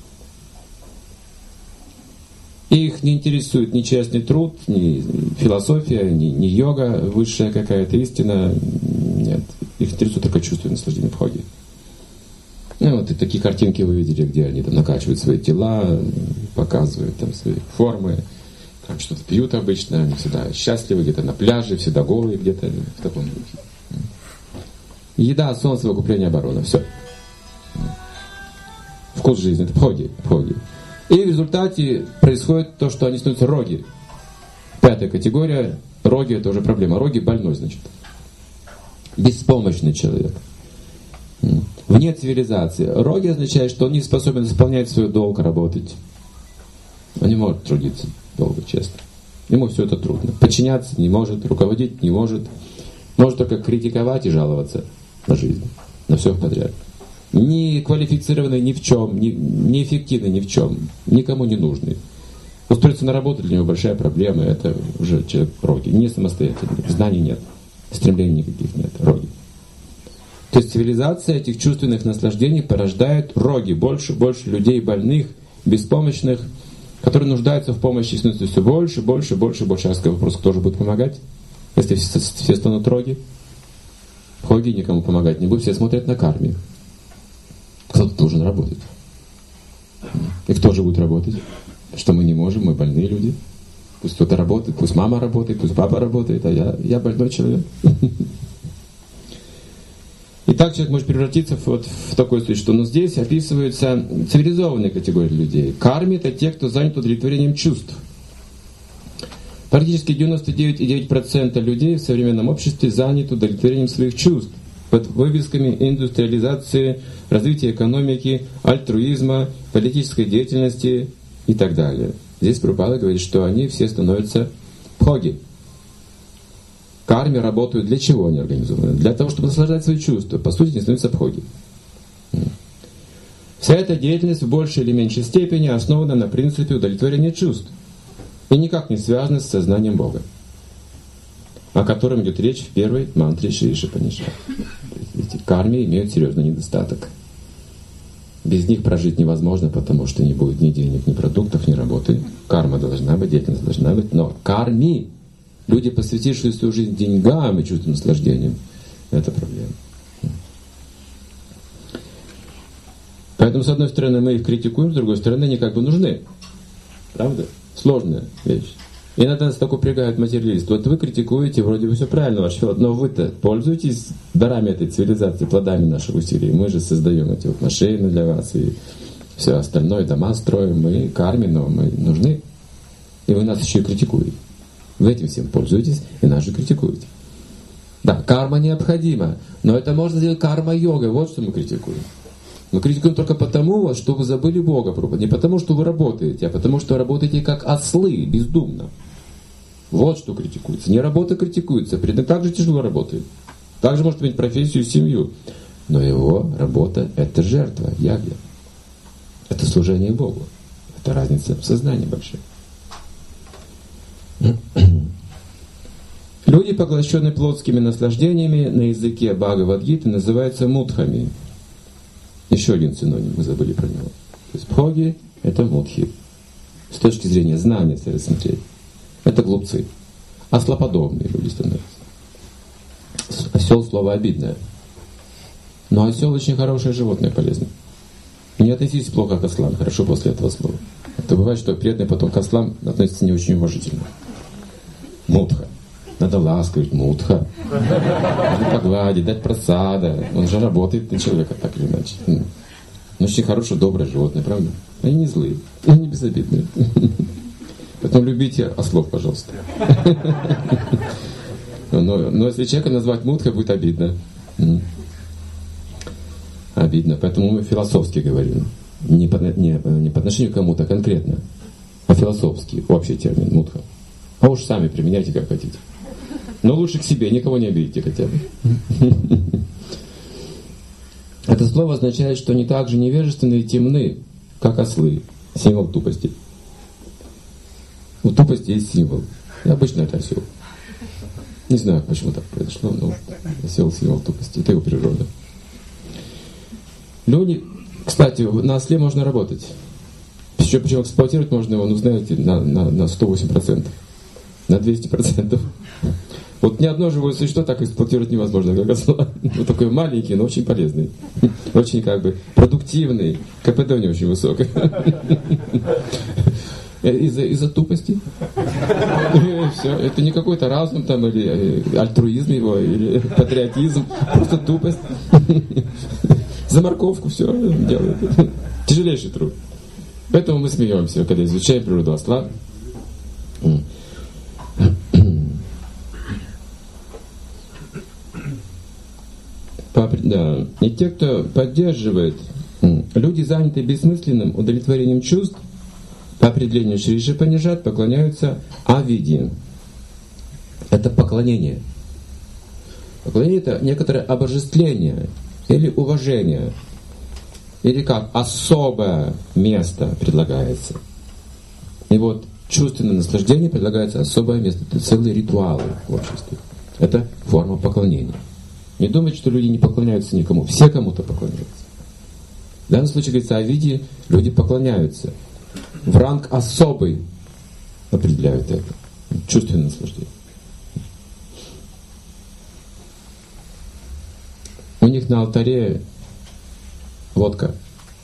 Их не интересует ни честный труд, ни философия, ни йога, высшая какая-то истина. Нет. Их интересует только чувство наслаждения пхоги. Ну, вот и такие картинки вы видели, где они там накачивают свои тела, показывают там свои формы. Там что-то пьют обычно, они всегда счастливы, где-то на пляже, всегда голые, где-то в таком духе. Еда, сон, совокупление, оборона. Все. Вкус жизни. Это пхоги. И в результате происходит то, что они становятся роги. 5-я категория. Роги — это уже проблема. Роги — больной, значит. Беспомощный человек. Вне цивилизации. Роги означает, что он не способен исполнять свой долг, работать. Он не может трудиться долго, честно. Ему все это трудно. Подчиняться не может, руководить не может. Может только критиковать и жаловаться на жизнь, на все подряд. Не квалифицированный ни в чем, не эффективный ни в чем, никому не нужный. Устроиться на работу для него большая проблема, это уже человек роги, не самостоятельный, знаний нет, стремлений никаких нет, роги. То есть цивилизация этих чувственных наслаждений порождает роги, больше людей больных, беспомощных, которые нуждаются в помощи, становится все больше. А вопрос, кто же будет помогать, если все станут роги? Хоги никому помогать не будут, все смотрят на карме. Кто-то должен работать. И кто же будет работать? Что мы не можем, мы больные люди. Пусть кто-то работает, пусть мама работает, пусть папа работает, а я больной человек. И так человек может превратиться в такой случай, что здесь описываются цивилизованные категории людей. Карми — это те, кто занят удовлетворением чувств. Практически 99,9% людей в современном обществе заняты удовлетворением своих чувств под вывесками индустриализации, развития экономики, альтруизма, политической деятельности и так далее. Здесь Прабхупада говорит, что они все становятся пхоги. Карми работают для чего они организованы? Для того, чтобы наслаждать свои чувства. По сути, не становятся пхоги. Вся эта деятельность в большей или меньшей степени основана на принципе удовлетворения чувств и никак не связана с сознанием Бога, о котором идет речь в первой мантре Шри Ишипанишад. Эти карми имеют серьезный недостаток. Без них прожить невозможно, потому что не будет ни денег, ни продуктов, ни работы. Карма должна быть, деятельность должна быть. Но карми, люди, посвятившие свою жизнь деньгам и чувством наслаждением, это проблема. Поэтому, с одной стороны, мы их критикуем, с другой стороны, они как бы нужны. Правда? Сложная вещь. Иногда нас так упрягают материалисты. Вот вы критикуете, вроде бы все правильно, ваш философ, но вы-то пользуетесь дарами этой цивилизации, плодами наших усилий. Мы же создаем эти вот машины для вас и все остальное, дома строим, мы карме, но мы нужны. И вы нас еще и критикуете. Вы этим всем пользуетесь и нас же критикуете. Да, карма необходима, но это можно делать карма-йогой. Вот что мы критикуем. Мы критикуем только потому, что вы забыли Бога. Не потому, что вы работаете, а потому, что работаете как ослы, бездумно. Вот что критикуется. Не работа критикуется. Преданный также тяжело работает. Также может иметь профессию и семью. Но его работа — это жертва, ягья. Это служение Богу. Это разница в сознании большая. Люди, поглощенные плотскими наслаждениями, на языке Бхагавад-гиты называются мудхами. Еще один синоним, мы забыли про него. То есть бхоги — это мудхи. С точки зрения знания, если смотреть, это глупцы. Ослоподобные люди становятся. Осел — слово обидное. Но осел очень хорошее животное, полезное. И не относитесь плохо к ослам, хорошо после этого слова. Это бывает, что преданные потом к ослам относятся не очень уважительно. Мудха. Надо ласковать, мудха. Надо погладить, дать просада. Он же работает на человека так или иначе. Он очень хорошее, доброе животное, правда? Они не злые, они безобидные. Поэтому любите ослов, пожалуйста. Но если человека назвать мудхой, будет обидно. Обидно. Поэтому мы философски говорим. Не по отношению к кому-то конкретно, а философски, общий термин мудха. А уж сами применяйте, как хотите. Но лучше к себе, никого не обидите хотя бы. Это слово означает, что они так же невежественны и темны, как ослы. Символ тупости. У тупости есть символ. И обычно это осел. Не знаю, почему так произошло, но осел — символ тупости. Это его природа. Люди, кстати, на осле можно работать. Причем эксплуатировать можно его, ну знаете, на 108%. На 200%. Вот ни одно живое существо так эксплуатировать невозможно, как осла. Вот такой маленький, но очень полезный. Очень как бы продуктивный. КПД у него очень высокое. Из-за тупости. Все. Это не какой-то разум там, или альтруизм его, или патриотизм. Просто тупость. За морковку все делает. Тяжелейший труд. Поэтому мы смеемся, когда изучаем природу осла. Да. И те, кто поддерживает, люди, занятые бессмысленным удовлетворением чувств, по определению Шри Ишипанишад, поклоняются авиде. Это поклонение. Поклонение — это некоторое обожествление или уважение, или как особое место предлагается. И вот чувственное наслаждение предлагается особое место. Это целые ритуалы в обществе. Это форма поклонения. Не думайте, что люди не поклоняются никому. Все кому-то поклоняются. В данном случае говорится о виде, люди поклоняются. В ранг особый определяют это. Чувственное наслаждение. У них на алтаре водка.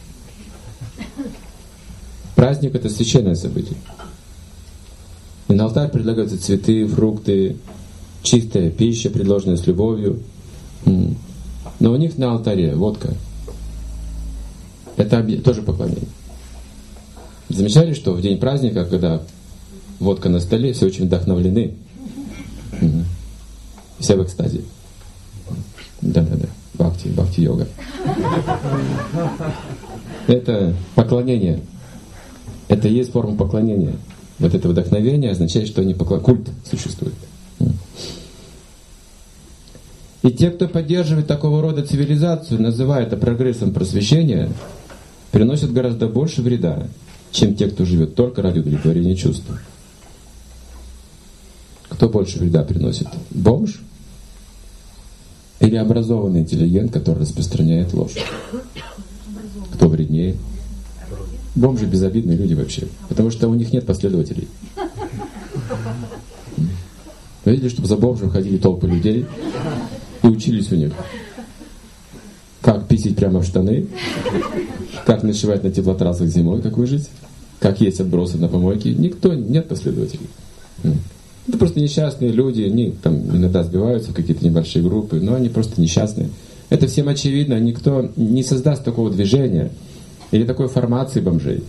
Праздник — это священное событие. И на алтарь предлагаются цветы, фрукты, чистая пища, предложенная с любовью. Но у них на алтаре водка. Это тоже поклонение. Замечали, что в день праздника, когда водка на столе, все очень вдохновлены. Все в экстазе. Да-да-да. Бхакти-йога. Это поклонение. Это и есть форма поклонения. Вот это вдохновение означает, что культ существует. И те, кто поддерживает такого рода цивилизацию, называя это прогрессом просвещения, приносят гораздо больше вреда, чем те, кто живет только ради удовлетворения чувств. Кто больше вреда приносит? Бомж? Или образованный интеллигент, который распространяет ложь? Кто вреднее? Бомжи безобидные люди вообще, потому что у них нет последователей. Вы видели, чтобы за бомжем ходили толпы людей и учились у них, как писать прямо в штаны, как ночевать на теплотрассах зимой, как выжить, как есть отбросы на помойке. Нет последователей. Это просто несчастные люди, они там иногда сбиваются в какие-то небольшие группы, но они просто несчастные. Это всем очевидно, никто не создаст такого движения или такой формации бомжей.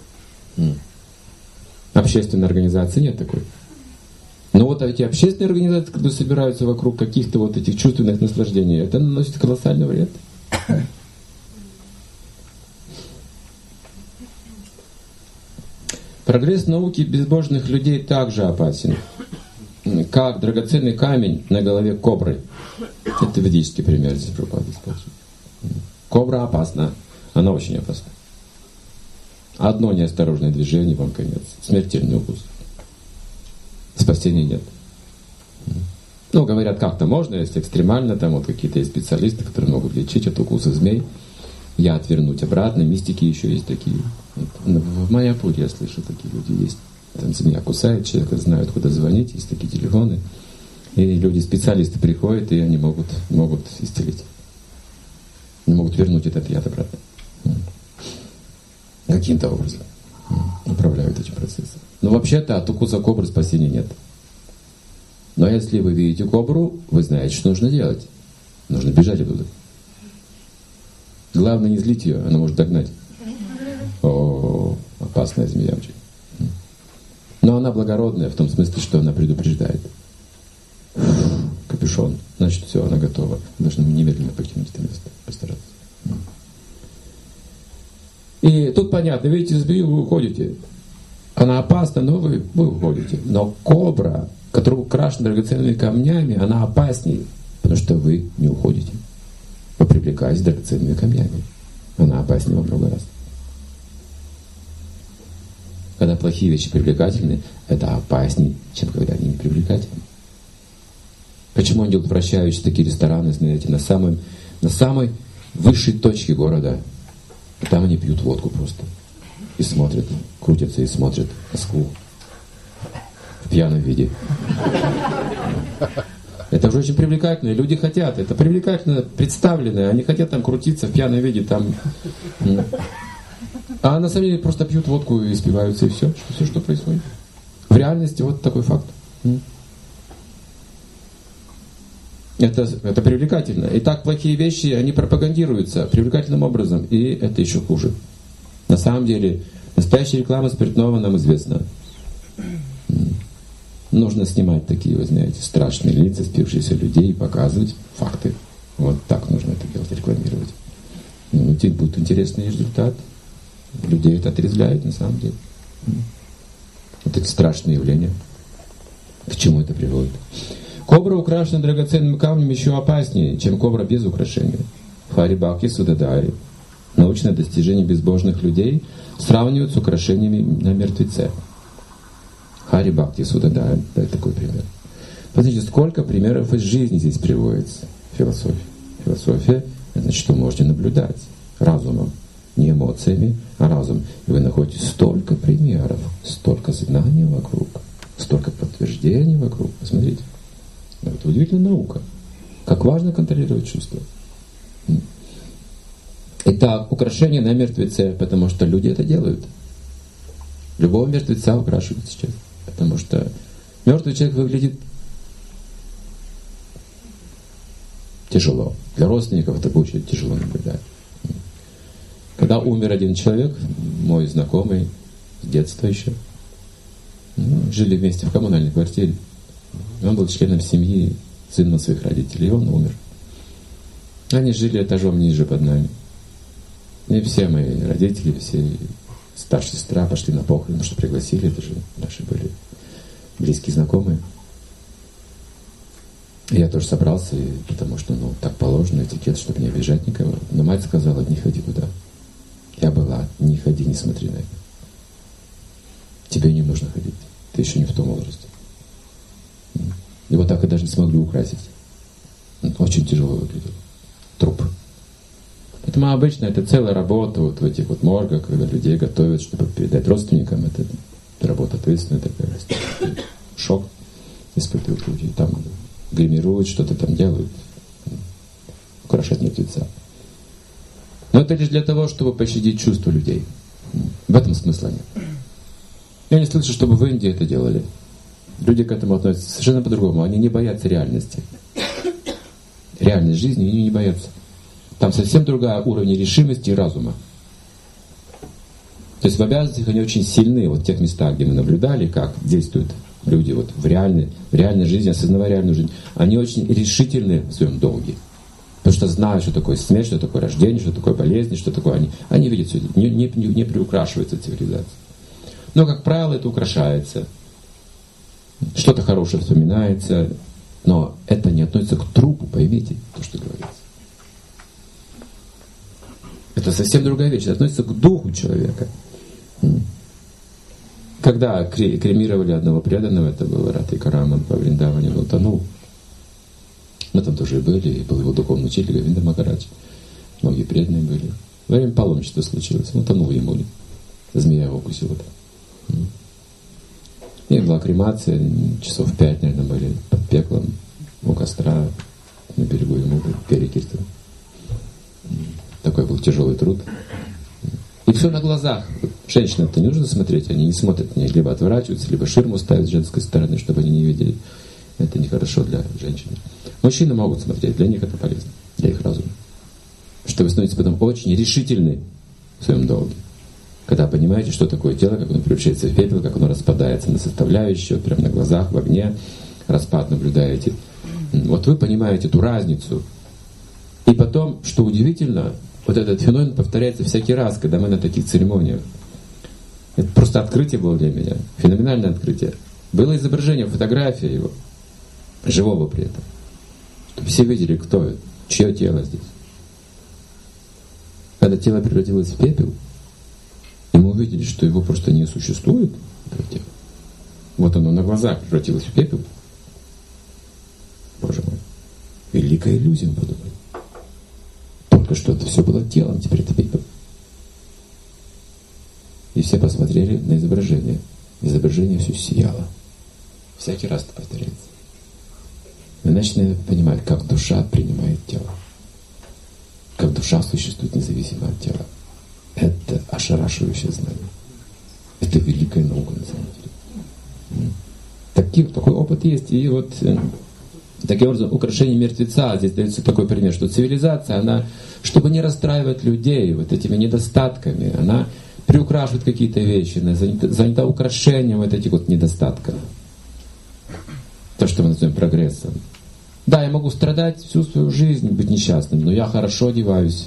Общественной организации нет такой. Но вот эти общественные организации, которые собираются вокруг каких-то вот этих чувственных наслаждений, это наносит колоссальный вред. Прогресс науки безбожных людей также опасен, как драгоценный камень на голове кобры. Это ведический пример здесь Прабхупада использует. Кобра опасна, она очень опасна. Одно неосторожное движение, вам конец. Смертельный укус. Спасения нет. Ну, говорят, как-то можно, если экстремально, там вот какие-то есть специалисты, которые могут лечить от укуса змей. Яд вернуть обратно, мистики еще есть такие. В Майяпуре я слышу, такие люди есть. Там змея кусает человека, знают, куда звонить, есть такие телефоны. И люди, специалисты приходят, и они могут исцелить. Они могут вернуть этот яд обратно. Каким-то образом управляют этим процессом. Но вообще-то от укуса кобры спасения нет. Но если вы видите кобру, вы знаете, что нужно делать. Нужно бежать оттуда. Главное не злить ее, она может догнать. О, опасная змея. Но она благородная в том смысле, что она предупреждает. Капюшон. Значит, все, она готова. Должна немедленно покинуть это место. Постараться. И тут понятно, видите змею, вы уходите. Она опасна, но вы уходите. Но кобра, которая украшена драгоценными камнями, она опаснее, потому что вы не уходите. Вы привлекаетесь драгоценными камнями. Она опаснее во много раз. Когда плохие вещи привлекательны, это опаснее, чем когда они не привлекательны. Почему они делают вращающиеся такие рестораны, знаете, на самой высшей точке города? И там они пьют водку просто. И смотрят, крутятся и смотрят Москву. В пьяном виде. Это уже очень привлекательно. Люди хотят. Это привлекательно представленное. Они хотят там крутиться в пьяном виде. Там. А на самом деле просто пьют водку и спиваются, и все. Все, что происходит. В реальности вот такой факт. Это привлекательно. И так плохие вещи, они пропагандируются привлекательным образом. И это еще хуже. На самом деле, настоящая реклама спиртного нам известна. Нужно снимать такие, вы знаете, страшные лица, спившиеся людей и показывать факты. Вот так нужно это делать, рекламировать. Ну, будет интересный результат. Людей это отрезвляет на самом деле. Вот эти страшные явления. К чему это приводит? Кобра, украшенная драгоценным камнем, еще опаснее, чем кобра без украшения. Хари Бхакти Судадари. Научное достижение безбожных людей сравнивают с украшениями на мертвеце. Хари Бхакти Судадари. Да, такой пример. Посмотрите, сколько примеров из жизни здесь приводится. Философия. Философия — это значит, что вы можете наблюдать разумом. Не эмоциями, а разумом. И вы находите столько примеров, столько знаний вокруг, столько подтверждений вокруг. Посмотрите. Это удивительная наука. Как важно контролировать чувства. Итак, украшение на мертвеце, потому что люди это делают. Любого мертвеца украшивают сейчас. Потому что мертвый человек выглядит тяжело. Для родственников это очень тяжело наблюдать. Когда умер один человек, мой знакомый с детства еще, жили вместе в коммунальной квартире. Он был членом семьи, сыном своих родителей, и он умер. Они жили этажом ниже под нами. И все мои родители, все старшая сестра пошли на похороны, потому что пригласили, это же наши были близкие знакомые. И я тоже собрался, потому что, так положено, этикет, чтобы не обижать никого. Но мать сказала, не ходи туда. Я была, не ходи, не смотри на это. Тебе не нужно ходить, ты еще не в том возрасте. И вот так и даже не смогли украсить. Очень тяжело выглядел. Труп. Поэтому обычно это целая работа вот в этих вот моргах, когда людей готовят, чтобы передать родственникам. Это работа ответственная такая. Шок испытывают люди. Там гримируют, что-то там делают. Украшать мертвеца. Но это лишь для того, чтобы пощадить чувства людей. В этом смысла нет. Я не слышу, чтобы в Индии это делали. Люди к этому относятся совершенно по-другому. Они не боятся реальности. Реальность жизни они не боятся. Там совсем другая уровень решимости и разума. То есть в обязанностях они очень сильны. Вот в тех местах, где мы наблюдали, как действуют люди вот в реальной жизни, осознавая реальную жизнь. Они очень решительны в своем долге. Потому что знают, что такое смерть, что такое рождение, что такое болезнь, что такое они видят все, не приукрашивается цивилизация. Но, как правило, это украшается. Что-то хорошее вспоминается, но это не относится к трупу, поймите то, что говорится. Это совсем другая вещь, это относится к духу человека. Когда кремировали одного преданного, это был Радхика Раман по Вриндаване, он утонул. Мы там тоже и были, и был его духовный учитель Говинда Махарадж. Многие преданные были. Во время паломничества случилось, он утонул в Ямуле. Змея его укусила. И была кремация, часов 5, наверное, были под пеклом у костра на берегу Ямулы, пели киртан. Такой был тяжелый труд. И все на глазах. Женщинам-то не нужно смотреть, они не смотрят, они либо отворачиваются, либо ширму ставят с женской стороны, чтобы они не видели. Это нехорошо для женщин. Мужчины могут смотреть, для них это полезно, для их разума. Чтобы становиться потом очень решительны в своем долге. Когда понимаете, что такое тело, как оно превращается в пепел, как оно распадается на составляющие, вот прямо на глазах, в огне, распад наблюдаете. Вот вы понимаете эту разницу. И потом, что удивительно, вот этот феномен повторяется всякий раз, когда мы на таких церемониях. Это просто открытие было для меня, феноменальное открытие. Было изображение, фотография его, живого при этом. Чтобы все видели, кто это, чье тело здесь. Когда тело превратилось в пепел, и мы увидели, что его просто не существует, это тело. Вот оно на глазах превратилось в пепел. Боже мой, великая иллюзия, мы подумали. Только что это все было телом, теперь это пепел. И все посмотрели на изображение. Изображение все сияло. Всякий раз это повторяется. Мы начинаем понимать, как душа принимает тело. Как душа существует независимо от тела. Это ошарашивающее знание. Это великая наука на самом деле. Такой опыт есть. И вот таким образом украшение мертвеца. Здесь дается такой пример, что цивилизация, она, чтобы не расстраивать людей вот этими недостатками, она приукрашивает какие-то вещи, она занята украшением вот этих вот недостатков. То, что мы называем прогрессом. Да, я могу страдать всю свою жизнь, быть несчастным, но я хорошо одеваюсь.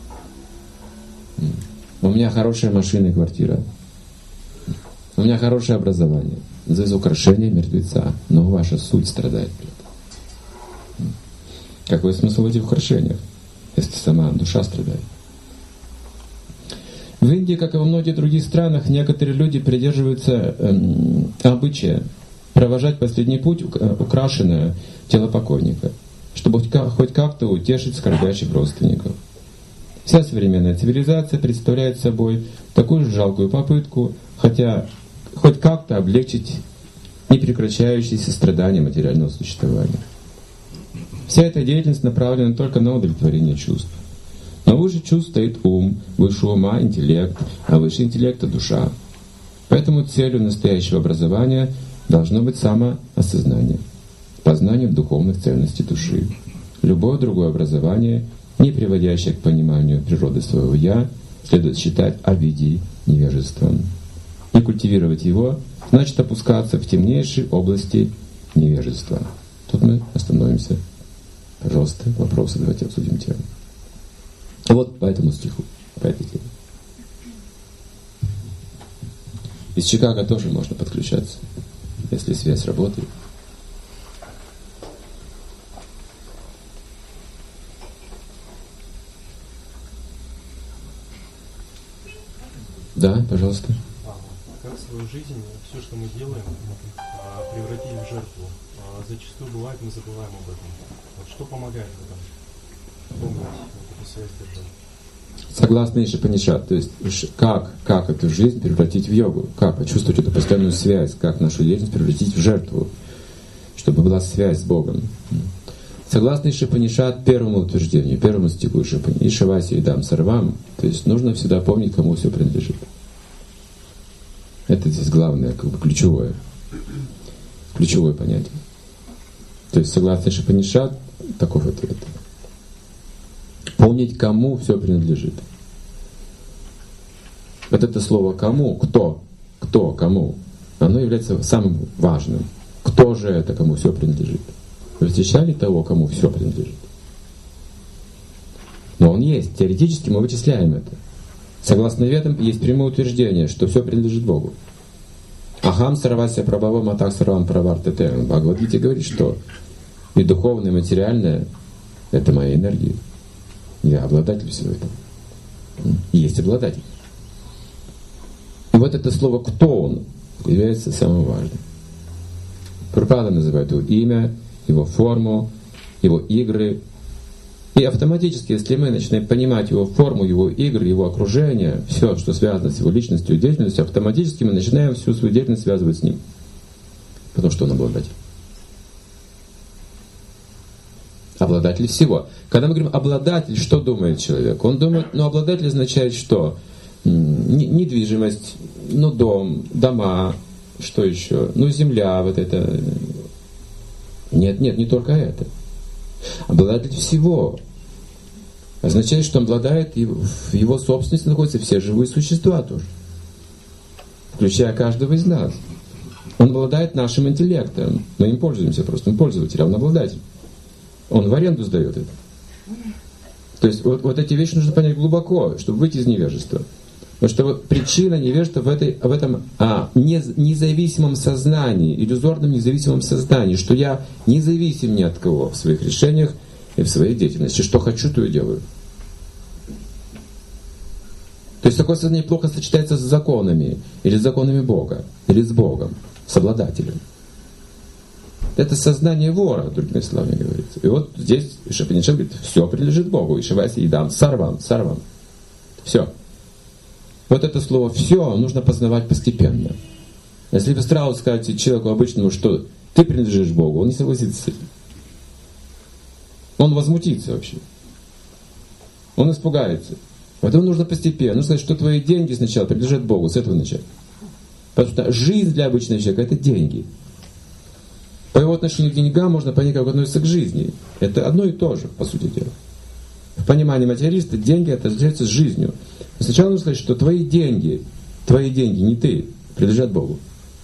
У меня хорошая машина и квартира. У меня хорошее образование. За украшение мертвеца. Но ваша суть страдает. Какой смысл в этих украшениях, если сама душа страдает? В Индии, как и во многих других странах, некоторые люди придерживаются обычая провожать последний путь украшенное тело покойника, чтобы хоть как-то утешить скорбящих родственников. Вся современная цивилизация представляет собой такую же жалкую попытку, хотя хоть как-то облегчить непрекращающиеся страдания материального существования. Вся эта деятельность направлена только на удовлетворение чувств. Но выше чувств стоит ум, выше ума интеллект, а выше интеллекта душа. Поэтому целью настоящего образования должно быть самоосознание, познание духовных ценностей души. Любое другое образование, не приводящее к пониманию природы своего «я», следует считать авидией, невежеством. И культивировать его значит опускаться в темнейшие области невежества. Тут мы остановимся. Пожалуйста, вопросы давайте обсудим тему. Вот по этому стиху, по этой теме. Из Чикаго тоже можно подключаться, если связь работает. Да, пожалуйста. Как свою жизнь, все, что мы делаем, превратить в жертву. Зачастую бывает, мы забываем об этом. Вот что помогает в этом? Помнить эту связь держать. Согласно Ишапанишат, то есть как эту жизнь превратить в йогу, как почувствовать эту постоянную связь, как нашу деятельность превратить в жертву, чтобы была связь с Богом. Согласно Ишапанишат, первому утверждению, первому стиху Ишаваси идам сарвам, то есть нужно всегда помнить, кому все принадлежит. Это здесь главное, ключевое понятие. То есть согласно Ишапанишат, таков ответ. Помнить, кому все принадлежит. Вот это слово «кому», кто, кому, оно является самым важным. Кто же это, кому все принадлежит? Вы встречали того, кому все принадлежит? Но он есть. Теоретически мы вычисляем это. Согласно Ведам, есть прямое утверждение, что все принадлежит Богу. Ахам сарвася прабхава матах сарвам правартете. В Бхагавад-гите говорит, что и духовное, и материальное — это моя энергия. Я обладатель всего этого. И есть обладатель. И вот это слово «кто он» является самым важным. Прабхупада называет его имя, его форму, его игры. И автоматически, если мы начинаем понимать его форму, его игры, его окружение, все, что связано с его личностью и деятельностью, автоматически мы начинаем всю свою деятельность связывать с ним. Потому что он обладатель. Обладатель всего. Когда мы говорим «обладатель», что думает человек? Он думает, обладатель означает что? Недвижимость, дом, дома, что еще? Земля, вот это. Нет, не только это. Обладатель всего означает, что он обладает, в его собственности находятся все живые существа тоже, включая каждого из нас. Он обладает нашим интеллектом. Мы им пользуемся просто. Он пользователь, а он обладатель. Он в аренду сдает это. То есть вот эти вещи нужно понять глубоко, чтобы выйти из невежества. Потому что причина невежества в этом независимом сознании, иллюзорном независимом сознании, что я независим ни от кого в своих решениях и в своей деятельности. Что хочу, то и делаю. То есть такое сознание плохо сочетается с законами, или с законами Бога, или с Богом, с обладателем. Это сознание вора, другими словами говорится. И вот здесь Ишапанишат говорит, все принадлежит Богу. Ишаваси идам сарвам. Все. Вот это слово «все» нужно познавать постепенно. Если вы сразу скажете человеку обычному, что ты принадлежишь Богу, он не согласится с этим. Он возмутится вообще. Он испугается. Поэтому нужно постепенно. Нужно сказать, что твои деньги сначала принадлежат Богу, с этого начать. Потому что жизнь для обычного человека — это деньги. По его отношению к деньгам можно понять, как он относится к жизни. Это одно и то же, по сути дела. В понимании материалиста деньги отличаются с жизнью. Но сначала нужно сказать, что твои деньги, не ты, принадлежат Богу.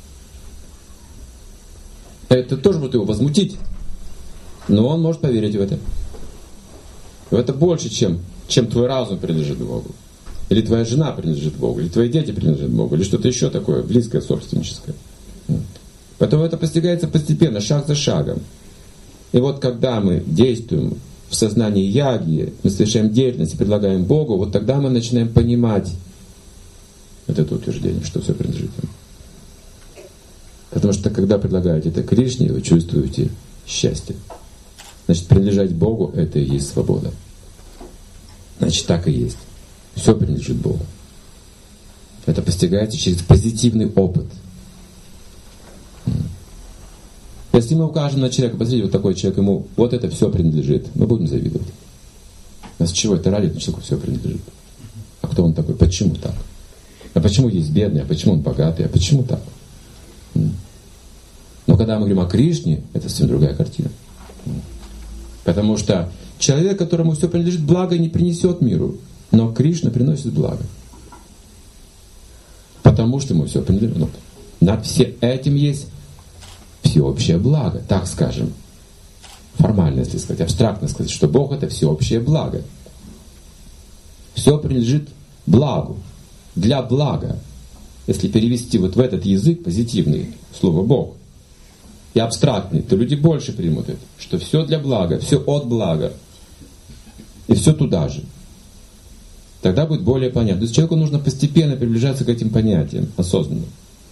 Это тоже будет его возмутить. Но он может поверить в это. Это больше, чем твой разум принадлежит Богу. Или твоя жена принадлежит Богу, или твои дети принадлежат Богу, или что-то еще такое, близкое, собственническое. Поэтому это постигается постепенно, шаг за шагом. И вот когда мы действуем в сознании яги, мы совершаем деятельность и предлагаем Богу, вот тогда мы начинаем понимать вот это утверждение, что все принадлежит ему. Потому что когда предлагаете это Кришне, вы чувствуете счастье. Значит, принадлежать Богу — это и есть свобода. Значит, так и есть. Все принадлежит Богу. Это постигается через позитивный опыт. Если мы укажем на человека, посмотрите, вот такой человек, ему вот это все принадлежит, мы будем завидовать. А с чего это ради, человеку все принадлежит? А кто он такой? Почему так? А почему есть бедный? А почему он богатый? А почему так? Но когда мы говорим о Кришне, это совсем другая картина. Потому что человек, которому все принадлежит, благо не принесет миру. Но Кришна приносит благо. Потому что ему все принадлежит. Над всем этим есть всеобщее благо, так скажем. Формально, если сказать, абстрактно сказать, что Бог — это всеобщее благо. Все принадлежит благу, для блага. Если перевести вот в этот язык позитивный слово «Бог» и абстрактный, то люди больше примут это, что все для блага, все от блага, и все туда же. Тогда будет более понятно. То есть человеку нужно постепенно приближаться к этим понятиям, осознанно.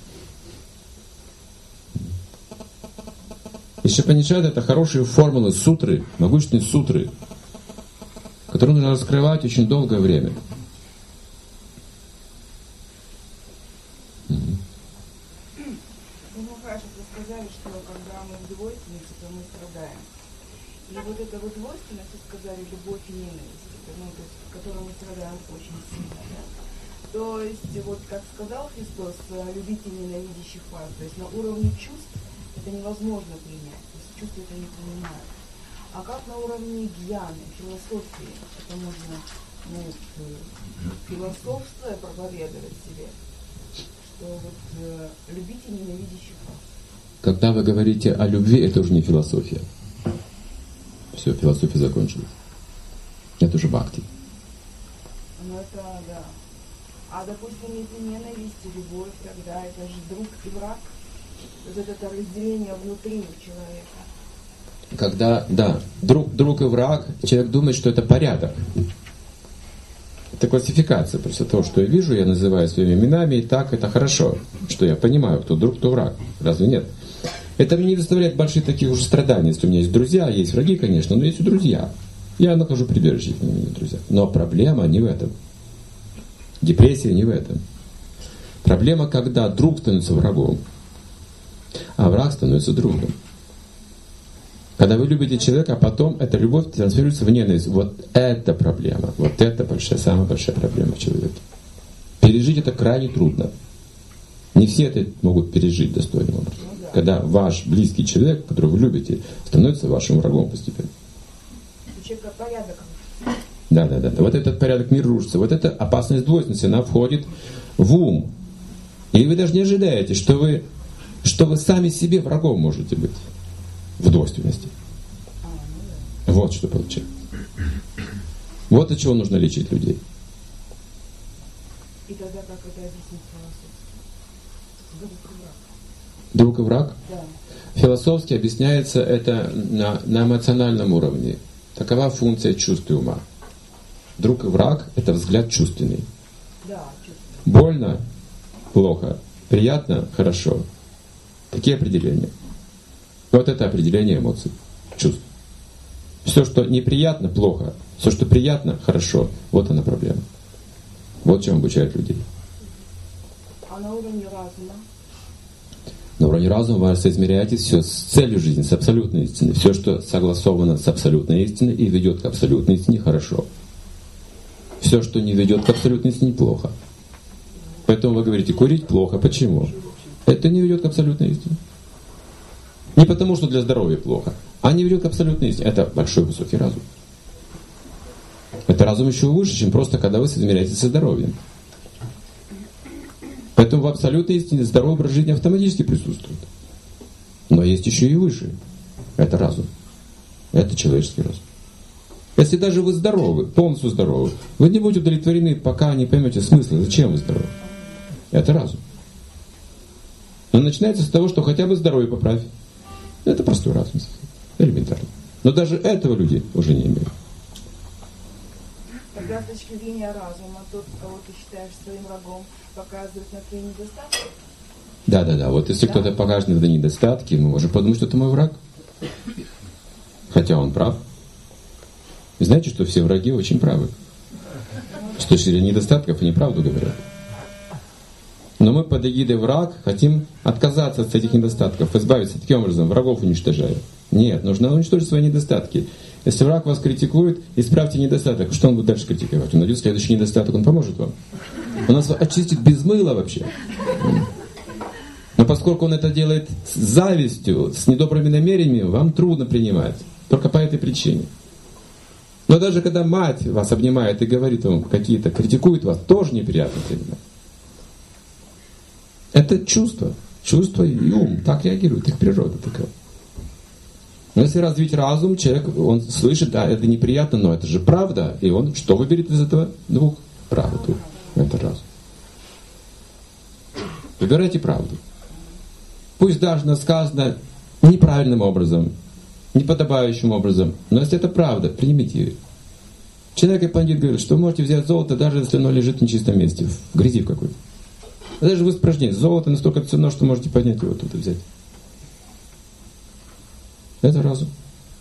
Ишапанишат — это хорошие формулы, сутры, могущественные сутры, которые нужно раскрывать очень долгое время. И вот эта вот двойственность, вы сказали, любовь и ненависть, это, ну, то есть, в которой мы страдаем очень сильно, да? То есть, вот как сказал Христос, любите ненавидящих вас, то есть на уровне чувств это невозможно принять, то есть чувства это не принимают. А как на уровне гьяны, философии, это можно, ну, философствуя проповедовать себе, что вот любите ненавидящих вас. Когда вы говорите о любви, это уже не философия. Все, философия закончилась. Это уже бхакти. Ну это да. А допустим, если ненависть и любовь, тогда это же друг и враг. Вот это разделение внутри человека. Когда, да, друг и враг, человек думает, что это порядок. Это классификация. Просто то, что я вижу, я называю своими именами, и так это хорошо. Что я понимаю, кто друг, кто враг. Разве нет? Это мне не доставляет больших таких уже страданий. Если у меня есть друзья, есть враги, конечно, но есть и друзья. Я нахожу прибежище в моих друзьях. Но проблема не в этом. Депрессия не в этом. Проблема, когда друг становится врагом, а враг становится другом. Когда вы любите человека, а потом эта любовь трансформируется в ненависть. Вот это проблема. Вот это большая, самая большая проблема в человеке. Пережить это крайне трудно. Не все это могут пережить достойным образом. Когда ваш близкий человек, которого вы любите, становится вашим врагом постепенно. Человека порядок. Да. Вот этот порядок мира рушится. Вот эта опасность двойственности, она входит в ум. И вы даже не ожидаете, что вы сами себе врагом можете быть в двойственности. Вот что получается. Вот от чего нужно лечить людей. И тогда как это объяснить философски? Друг и враг? Да. Философски объясняется это на эмоциональном уровне. Такова функция чувств и ума. Друг и враг — это взгляд чувственный. Да, чувственный. Больно — плохо. Приятно — хорошо. Такие определения. Вот это определение эмоций, чувств. Все, что неприятно — плохо. Все, что приятно — хорошо. Вот она проблема. Вот чем обучают людей. А на уровне разума? На уровне разума вы соизмеряете все с целью жизни, с абсолютной истиной. Все, что согласовано с абсолютной истиной и ведет к абсолютной истине, хорошо. Все, что не ведет к абсолютной истине, плохо. Поэтому вы говорите, курить плохо. Почему? Это не ведет к абсолютной истине. Не потому, что для здоровья плохо, а не ведет к абсолютной истине. Это большой высокий разум. Это разум еще выше, чем просто когда вы соизмеряетесь со здоровьем. Поэтому в абсолютной истине здоровый образ жизни автоматически присутствует. Но есть еще и выше. Это разум. Это человеческий разум. Если даже вы здоровы, полностью здоровы, вы не будете удовлетворены, пока не поймете смысла, зачем вы здоровы. Это разум. Но начинается с того, что хотя бы здоровье поправь. Это простой разум. Элементарно. Но даже этого люди уже не имеют. Тогда с точки зрения разума, тот, кого ты считаешь своим врагом, показывает на твои недостатки? Да. Вот если кто-то покажет на недостатки, мы можем подумать, что это мой враг. Хотя он прав. И знаете, что все враги очень правы. С точки зрения недостатков они правду говорят. Но мы под эгидой враг хотим отказаться от этих недостатков, избавиться таким образом, врагов уничтожая. Нет, нужно уничтожить свои недостатки. Если враг вас критикует, исправьте недостаток. Что он будет дальше критиковать? Он найдет следующий недостаток, он поможет вам. Он нас очистит без мыла вообще. Но поскольку он это делает с завистью, с недобрыми намерениями, вам трудно принимать. Только по этой причине. Но даже когда мать вас обнимает и говорит вам какие-то, критикует вас, тоже неприятно принимать. Это чувство. Чувство и ум так реагируют, их природа такая. Но если развить разум, человек, он слышит, да, это неприятно, но это же правда. И он что выберет из этого? Двух. Правду. Это разум. Выбирайте правду. Пусть даже сказано неправильным образом, неподобающим образом, но если это правда, примите ее. Человек и пандит говорит, что вы можете взять золото, даже если оно лежит в нечистом месте, в грязи в какой-то. Даже в испражнении. Золото настолько ценно, что можете поднять его оттуда взять. Это разум.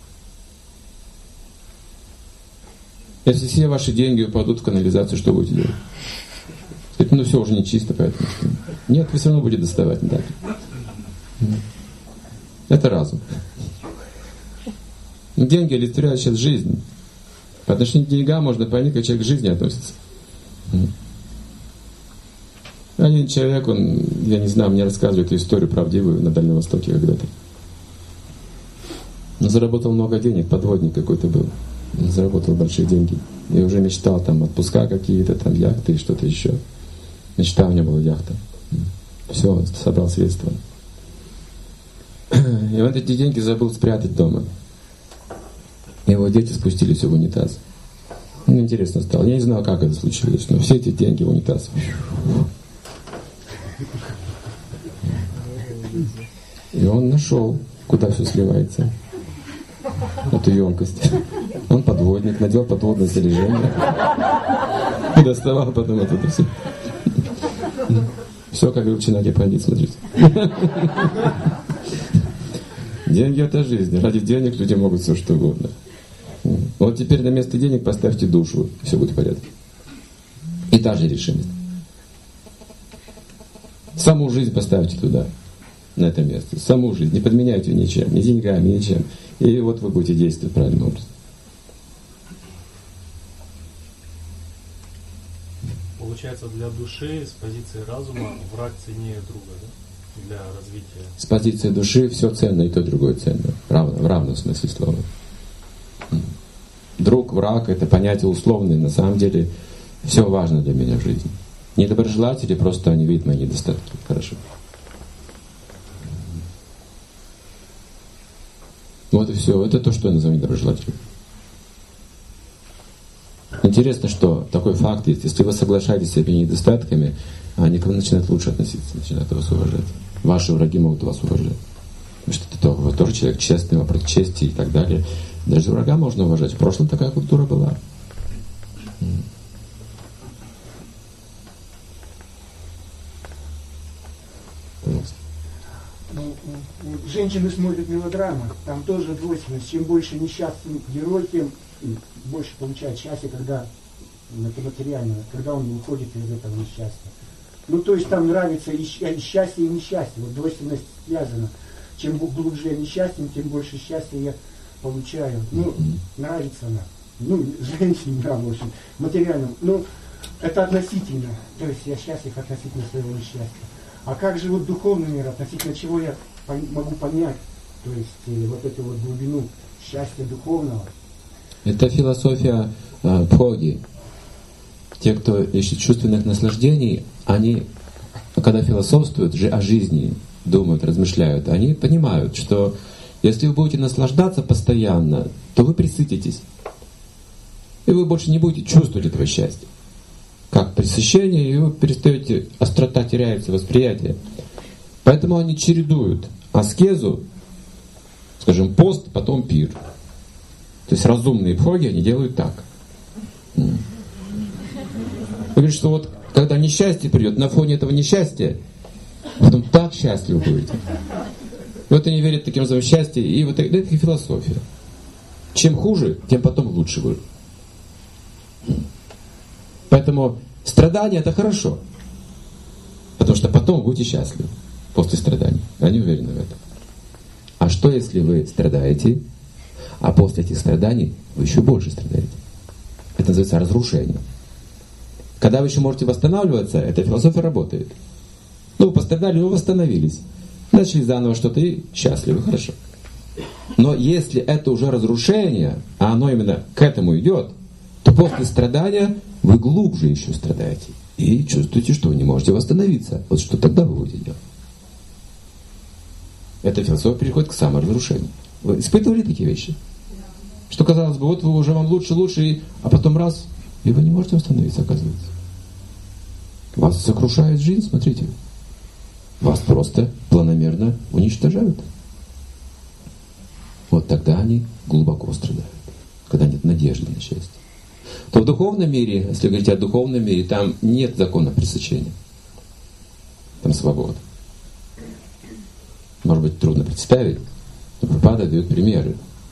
Если все ваши деньги упадут в канализацию, что будете делать? Это, ну все уже не чисто, поэтому что... Нет, вы все равно будете доставать. Да. Это разум. Деньги олицетворяют сейчас жизнь. По отношению к деньгам можно понять, как человек к жизни относится. Один человек, он, я не знаю, мне рассказывает эту историю правдивую на Дальнем Востоке когда-то. Он заработал много денег, подводник какой-то был. Он заработал большие деньги. И уже мечтал там отпуска какие-то, там яхты и что-то еще. Мечта у него была яхта. Все, он собрал средства. И он эти деньги забыл спрятать дома. Его дети спустились в унитаз. Мне интересно стало. Я не знал, как это случилось, но все эти деньги в унитаз. И он нашел, куда все сливается. Эту емкость. Он подводник, надел подводное снаряжение. И доставал потом это все. Все, как в Чинаке Пандит, смотрите. Деньги — это жизнь. Ради денег люди могут все что угодно. Вот теперь на место денег поставьте душу, все будет в порядке. И та же решимость. Саму жизнь поставьте туда, на это место. Саму жизнь. Не подменяйте ее ничем, ни деньгами, ничем. И вот вы будете действовать правильным образом. Получается, для души с позиции разума враг ценнее друга, да? Для развития. С позиции души все ценно, и то, и другое ценно. В равном смысле слова. Друг, враг — это понятия условные. На самом деле все важно для меня в жизни. Недоброжелатели просто они видят мои недостатки. Хорошо. Вот и все. Это то, что я называю недоброжелателем. Интересно, что такой факт есть. Если вы соглашаетесь с этими недостатками, они к вам начинают лучше относиться, начинают вас уважать. Ваши враги могут вас уважать. Потому что вы тоже человек честный, вопрос чести и так далее. Даже врага можно уважать. В прошлом такая культура была. Женщины смотрят мелодрамы, там тоже двойственность. Чем больше несчастный герой, тем больше получает счастье, когда это материально, когда он уходит из этого несчастья. Ну, то есть там нравится и счастье, и несчастье. Вот двойственность связана. Чем глубже я несчастен, тем больше счастья я получаю. Ну, нравится она. Ну, женщине, да, в общем, материальным. Ну, это относительно. То есть я счастлив относительно своего несчастья. А как же вот духовный мир, относительно чего я могу понять, то есть вот эту вот глубину счастья духовного? Это философия Бхоги. Те, кто ищет чувственных наслаждений, они, когда философствуют о жизни, думают, размышляют, они понимают, что если вы будете наслаждаться постоянно, то вы пресытитесь. И вы больше не будете чувствовать этого счастья. Как пресыщение, и вы перестаете, острота теряется, восприятие. Поэтому они чередуют аскезу, скажем, пост, потом пир. То есть разумные бхоги, они делают так. Говорит, что вот когда несчастье придет, на фоне этого несчастья, потом так счастливы будете. Вот они верят таким образом в счастье, и вот это философия. Чем хуже, тем потом лучше будет. Поэтому страдания — это хорошо. Потому что потом будете счастливы после страданий. Они уверены в этом. А что, если вы страдаете, а после этих страданий вы еще больше страдаете? Это называется разрушение. Когда вы еще можете восстанавливаться, эта философия работает. Ну, вы пострадали, вы восстановились. Начали заново что-то и счастливы, хорошо. Но если это уже разрушение, а оно именно к этому идет, то после страдания вы глубже еще страдаете. И чувствуете, что вы не можете восстановиться. Вот что тогда вы будете делать? Эта философия переходит к саморазрушению. Вы испытывали такие вещи? Что казалось бы, вот вы уже вам лучше, а потом раз, и вы не можете восстановиться, оказывается. Вас сокрушает жизнь, смотрите. Вас просто планомерно уничтожают. Вот тогда они глубоко страдают. Когда нет надежды на счастье. То в духовном мире, если говорить о духовном мире, там нет закона пресыщения. Там свобода. Может быть, трудно представить, но Прабхупада дает примеры,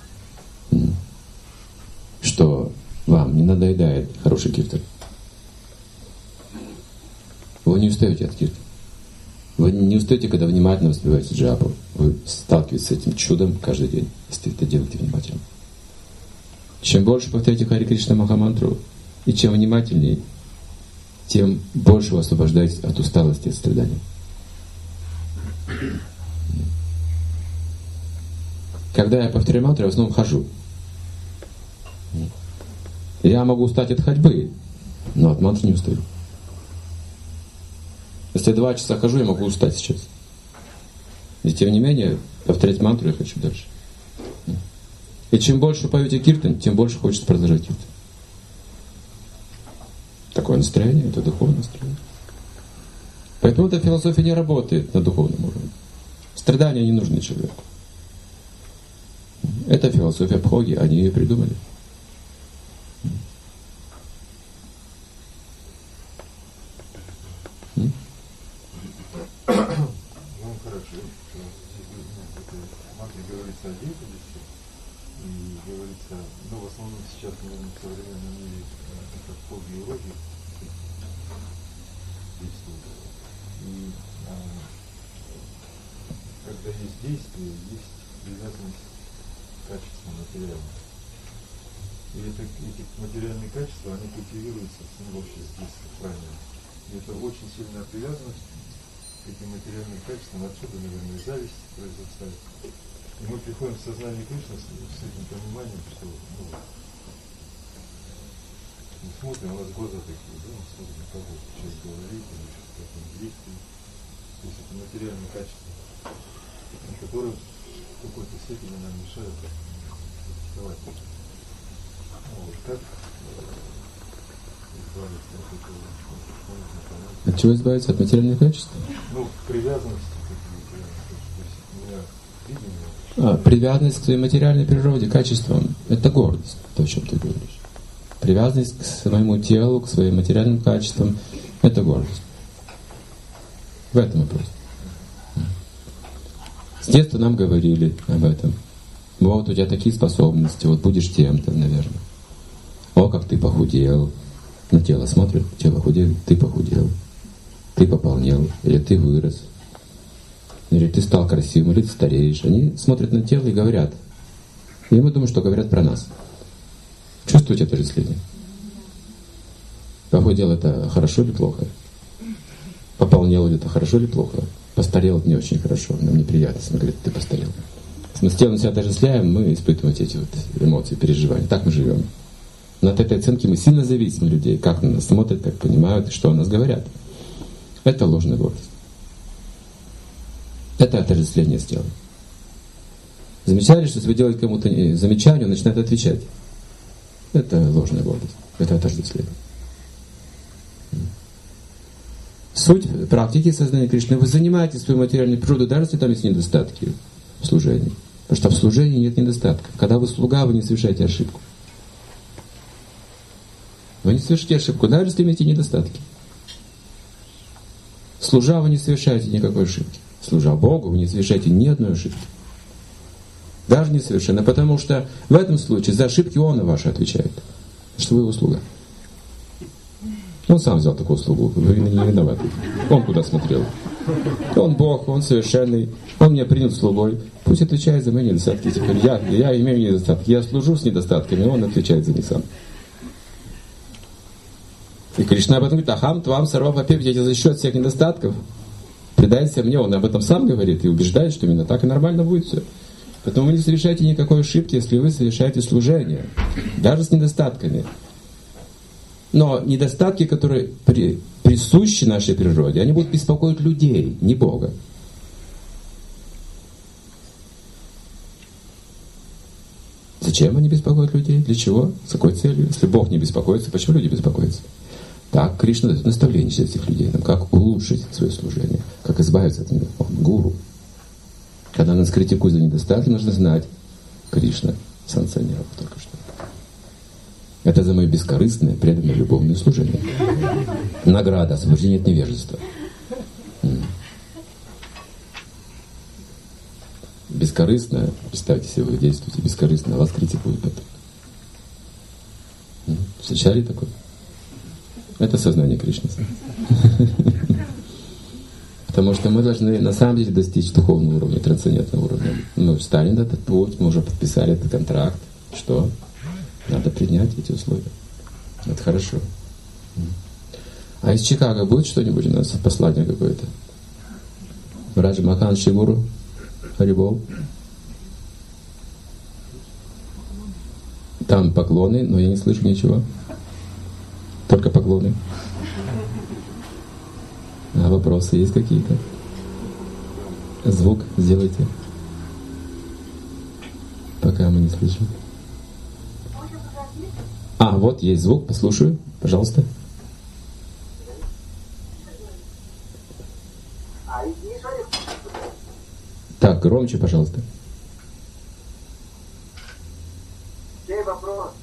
что вам не надоедает хороший киртан. Вы не устаете от киртана. Вы не устаете, когда внимательно воспеваете джапу. Вы сталкиваетесь с этим чудом каждый день, если это делаете внимательно. Чем больше повторяете Хари Кришна Махамантру, и чем внимательнее, тем больше вы освобождаетесь от усталости, от страданий. Когда я повторяю мантру, я в основном хожу. Я могу устать от ходьбы, но от мантры не устаю. Если я 2 часа хожу, я могу устать сейчас. И тем не менее, повторять мантру я хочу дальше. И чем больше поете киртан, тем больше хочется продолжать киртан. Такое настроение, это духовное настроение. Поэтому эта философия не работает на духовном уровне. Страдания не нужны человеку. Это философия Бхоги, они ее придумали. Хорошо. В матре говорится о деятельности, и говорится, в основном сейчас, наверное, в современном мире это Бхоги и Роги действуют. И когда есть действие, есть привязанность к качествам материальным. И эти материальные качества, они культивируются вообще здесь, правильно. И это очень сильная привязанность к этим материальным качествам, отсюда, наверное, зависть произрастает. И мы приходим в сознание Кришны с этим пониманием, что мы смотрим, у нас глаза такие, да, мы смотрим, как вот сейчас говорит, или как он действует. То есть это материальные качества, которые в какой-то степени нам мешают практиковать. Как избавиться от этого? От чего избавиться? От материальных качеств? Привязанности к материальным. Привязанность к своей материальной природе, качествам — это гордость, то, о чем ты говоришь. Привязанность к своему телу, к своим материальным качествам — это гордость. В этом вопрос. С детства нам говорили об этом. Вот у тебя такие способности, вот будешь тем-то, наверное. О, как ты похудел. На тело смотрит, тело худеет, ты похудел. Ты пополнел, или ты вырос. Или ты стал красивым, или ты стареешь. Они смотрят на тело и говорят. И мы думаем, что говорят про нас. Чувствуете это отождествление? Похудел — это хорошо или плохо? Пополнел — это хорошо или плохо? Постарел — это не очень хорошо, нам неприятно, если говорят, ты постарел. Если мы с телом себя отождествляем, мы испытываем эти вот эмоции, переживания. Так мы живем. Но от этой оценки мы сильно зависим от людей, как на нас смотрят, как понимают, что о нас говорят. Это ложная гордость. Это отождествление с телом. Замечали, что если вы делаете кому-то замечание, он начинает отвечать. Это ложная гордость. Это отождествление. Суть практики сознания Кришны. Вы занимаете свою материальную природу, даже если там есть недостатки в служении. Потому что в служении нет недостатков. Когда вы слуга, вы не совершаете ошибку. Вы не совершите ошибку, даже если имеете недостатки. Служа, вы не совершаете никакой ошибки. Служа Богу, вы не совершаете ни одной ошибки. Даже не совершенно. Потому что в этом случае за ошибки Он ваши отвечает. Что вы его слуга. Он сам взял такую услугу. Вы не виноваты. Он куда смотрел. Он Бог, Он совершенный. Он меня принял слугой. Пусть отвечает за мои недостатки. Теперь я имею недостатки. Я служу с недостатками, Он отвечает за них сам. И Кришна об этом говорит: ахам твам сарва папир, я за счет всех недостатков. Предайся мне. Он об этом сам говорит и убеждает, что именно так и нормально будет все. Поэтому вы не совершаете никакой ошибки, если вы совершаете служение. Даже с недостатками. Но недостатки, которые присущи нашей природе, они будут беспокоить людей, не Бога. Зачем они беспокоят людей? Для чего? С какой целью? Если Бог не беспокоится, почему люди беспокоятся? Так, Кришна дает наставление для этих людей, как улучшить свое служение, как избавиться от них. Он гуру. Когда нас критикуют за недостатки, нужно знать, Кришна санкционировал только что. Это за мое бескорыстное, преданное, любовное служение. Награда, освобождение от невежества. Бескорыстно, представьте себе, вы действуете бескорыстно, вас критикуют потом. Встречали такое? Это сознание Кришны. Потому что мы должны на самом деле достичь духовного уровня, трансцендентного уровня. Мы встали на этот путь, мы уже подписали этот контракт. Что? Да. принять эти условия. Это хорошо. А из Чикаго будет что-нибудь у нас? Послание какое-то? Раджа Махан Шигуру? Харибол? Там поклоны, но я не слышу ничего. Только поклоны. А вопросы есть какие-то? Звук сделайте. Пока мы не слышим. А, вот есть звук, послушаю, пожалуйста. Так, громче, пожалуйста. Вопрос.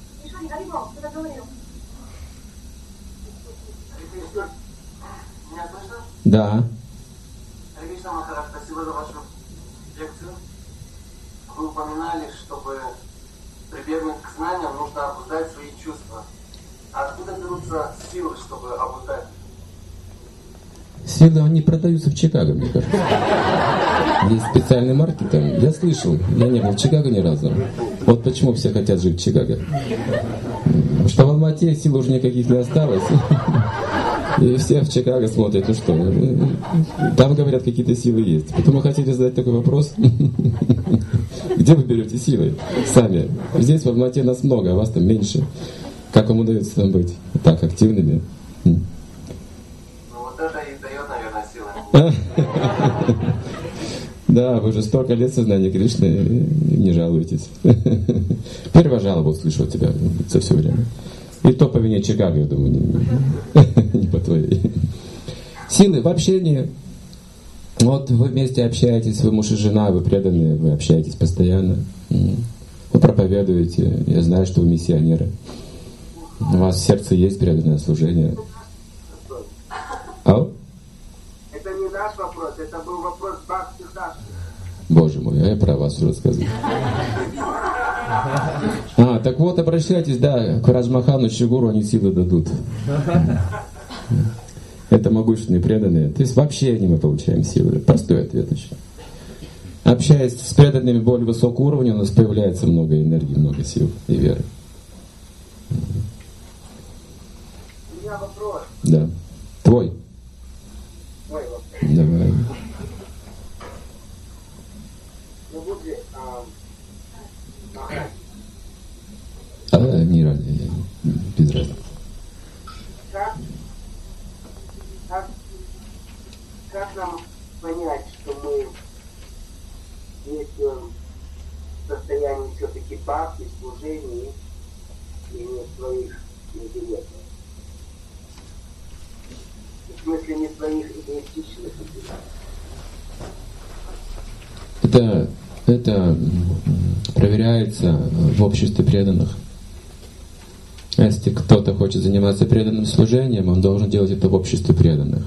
Меня слышно? Да. Кришна Махарадж, спасибо за вашу лекцию. Вы упоминали, чтобы прибегнуть к знаниям, нужно обуздать свои чувства. А откуда берутся силы, чтобы обуздать? Силы, они продаются в Чикаго, мне кажется. Есть специальный маркет там. Я слышал, я не был в Чикаго ни разу. Вот почему все хотят жить в Чикаго. Потому что в Алмате сил уже никаких не осталось. И все в Чикаго смотрят, ну что, там, говорят, какие-то силы есть. Поэтому хотели задать такой вопрос. Где вы берете силы сами? Здесь в Алмате нас много, а вас там меньше. Как вам удается там быть так активными? Ну вот это и дает, наверное, силы. Да, вы уже столько лет сознания Кришны, не жалуетесь. Первая жалоба слышу от тебя за все время. И то по вине Чикаго, я думаю, не по твоей. Силы в общении. Вот вы вместе общаетесь, вы муж и жена, вы преданные, вы общаетесь постоянно. Вы проповедуете. Я знаю, что вы миссионеры. У вас в сердце есть преданное служение. Ау? Это не наш вопрос, это был вопрос Бхакти Даши. Боже мой, а я про вас уже рассказываю. А, так вот, обращайтесь, да, к Раджмахану Шигуру, они силы дадут. Это могущественные преданные. То есть вообще мы получаем силы. Простой ответ очень. Общаясь с преданными более высокого уровня, у нас появляется много энергии, много сил и веры. У меня вопрос. Да. Твой. Мой вопрос. Давай. Ну вот ли, Не рано, без разницы. Как нам понять, что мы действуем в состоянии все-таки бхакти, служения и не своих интересов? В смысле не своих эгоистичных интересов? Это проверяется в обществе преданных. Если кто-то хочет заниматься преданным служением, он должен делать это в обществе преданных.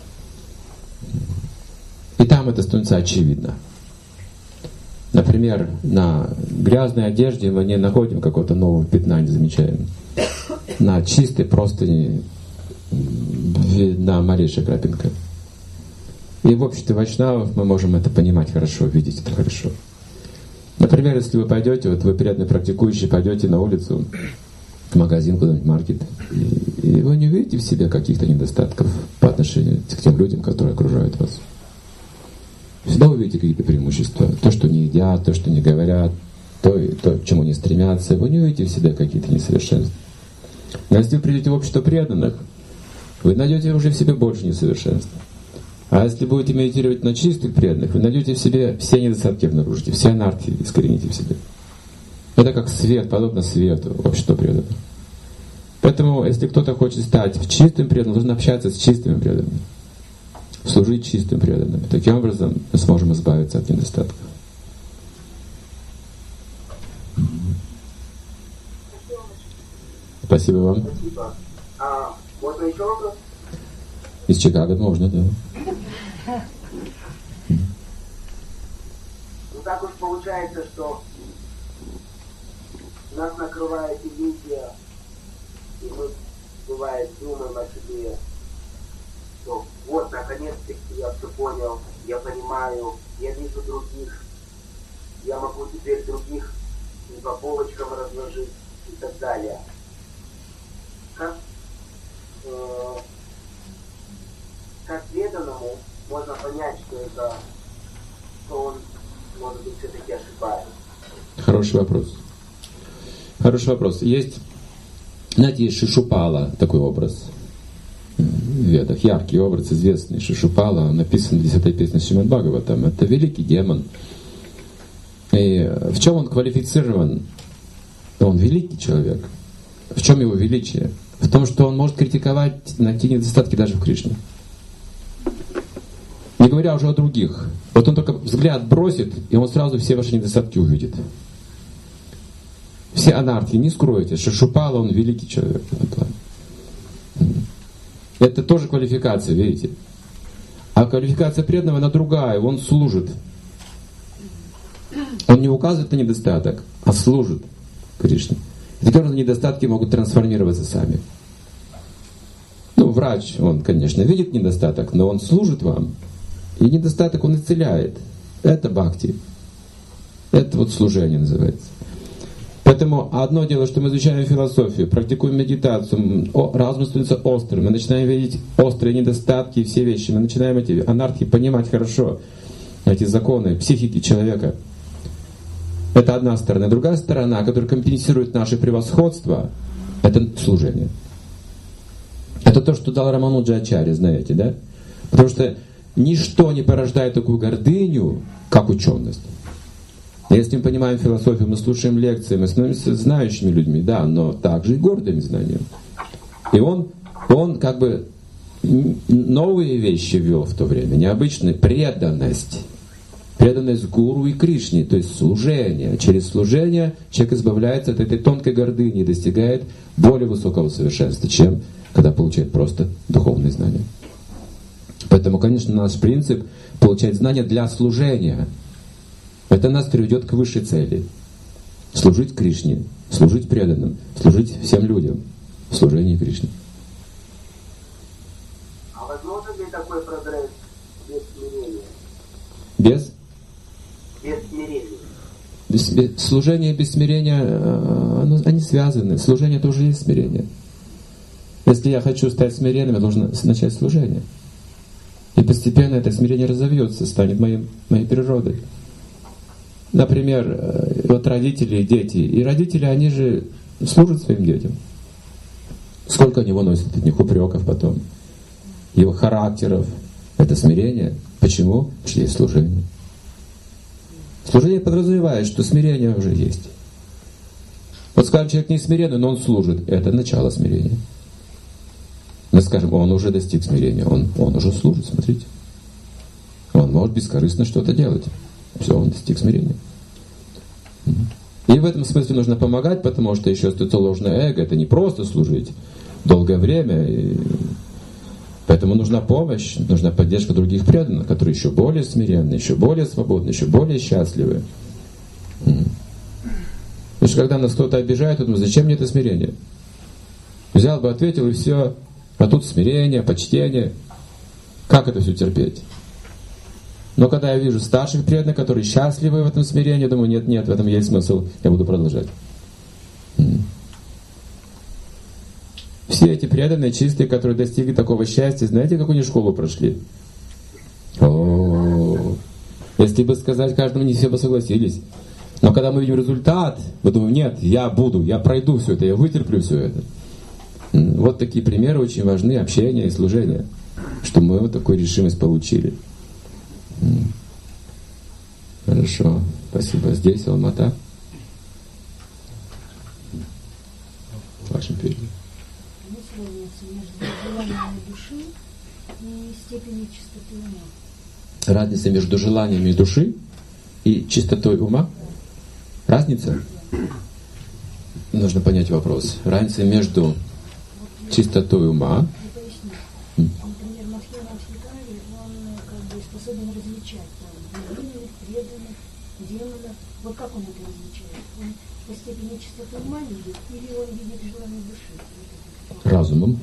И там это становится очевидно. Например, на грязной одежде мы не находим какого-то нового пятна, не замечаем. На чистой простыни видна малейшая крапинка. И в обществе вайшнавов мы можем это понимать хорошо, видеть это хорошо. Например, если вы пойдете, вот вы преданный практикующий, пойдете на улицу, в магазин, куда-нибудь маркет, и вы не увидите в себе каких-то недостатков по отношению к тем людям, которые окружают вас. Всегда увидите какие-то преимущества. То, что не едят, то, что не говорят, то, к чему не стремятся. Вы не увидите в себе какие-то несовершенства. Но если вы придете в общество преданных, вы найдете уже в себе больше несовершенств. А если будете медитировать на чистых преданных, вы найдете в себе все недостатки, обнаружите, все анархии искорените в себе. Это как свет, подобно свету, общество преданных. Поэтому, если кто-то хочет стать чистым преданным, должен общаться с чистыми преданными. Служить чистым преданным. Таким образом мы сможем избавиться от недостатков. Спасибо вам. Спасибо. Можно еще вопрос? Из Чикаго можно, да. Ну так уж получается, что нас накрывает иллюзия, и мы, бывает, думаем о себе, что вот, наконец-таки я все понял, я понимаю, я вижу других, я могу теперь других и по полочкам разложить. и так далее. Как преданному можно понять, что он, может быть, все-таки ошибается? Хороший вопрос. Хороший вопрос. Есть, знаете, есть Шишупала, такой образ в Ведах, яркий образ, известный. Шишупала, написан в 10-й песне Шримад Бхагаватам. Это великий демон. И в чем он квалифицирован? Он великий человек. В чем его величие? В том, что он может критиковать, найти недостатки даже в Кришне. Не говоря уже о других. Вот он только взгляд бросит, и он сразу все ваши недостатки увидит. Все анархии, не скроете. Шишупала, он великий человек в этом плане. Это тоже квалификация, видите? А квалификация преданного, она другая. Он служит. Он не указывает на недостаток, а служит Кришне. И такие недостатки могут трансформироваться сами. Ну, врач, он, конечно, видит недостаток, но он служит вам. И недостаток он исцеляет. Это бхакти. Это вот служение называется. Поэтому одно дело, что мы изучаем философию, практикуем медитацию, разум становится острым, мы начинаем видеть острые недостатки и все вещи, мы начинаем эти анархии понимать хорошо, эти законы психики человека. Это одна сторона. Другая сторона, которая компенсирует наше превосходство, это служение. Это то, что дал Рамануджа Ачарья, знаете, да? Потому что ничто не порождает такую гордыню, как ученость. Если мы понимаем философию, мы слушаем лекции, мы становимся знающими людьми, да, но также и гордыми знанием. И он как бы новые вещи ввел в то время, необычная преданность. Преданность гуру и Кришне, то есть служение. Через служение человек избавляется от этой тонкой гордыни и достигает более высокого совершенства, чем когда получает просто духовные знания. Поэтому, конечно, наш принцип — получать знания для служения. Это нас приведет к высшей цели. Служить Кришне, служить преданным, служить всем людям в служении Кришне. А возможно ли такой прогресс без смирения? Без смирения. Служение и без смирения, они связаны. Служение тоже есть смирение. Если я хочу стать смиренным, я должен начать служение. И постепенно это смирение разовьется, станет моей природой. Например, вот родители и дети. И родители, они же служат своим детям. Сколько они выносят от них упреков потом, его характеров. Это смирение. Почему? Потому что есть служение. Служение подразумевает, что смирение уже есть. Вот скажем, человек не смиренный, но он служит. Это начало смирения. Мы скажем, он уже достиг смирения. Он уже служит, смотрите. Он может бескорыстно что-то делать. Все, он достиг смирения. И в этом смысле нужно помогать, потому что еще остается ложное эго. Это не просто служить долгое время. И поэтому нужна помощь, нужна поддержка других преданных, которые еще более смиренные, еще более свободные, еще более счастливые. Потому что когда нас кто-то обижает, я думаю, зачем мне это смирение? Взял бы, ответил, и все. А тут смирение, почтение. Как это все терпеть? Но когда я вижу старших преданных, которые счастливы в этом смирении, я думаю, нет, в этом есть смысл, я буду продолжать. Все эти преданные, чистые, которые достигли такого счастья, знаете, как они школу прошли? Если бы сказать каждому, не все бы согласились. Но когда мы видим результат, мы думаем, нет, я пройду все это, я вытерплю все это. Вот такие примеры очень важны, общение и служение, что мы вот такую решимость получили. Хорошо, спасибо. Здесь Алмата. Вашим передом. Разница между желаниями души и чистотой ума? Разница? Нужно понять вопрос. Разница между чистотой ума. Например, Махьян Адхикари, он как бы способен различать преданных, демонов. Вот как он это различает? Он по степени чистоты ума видит, или он видит желание души? Разумом.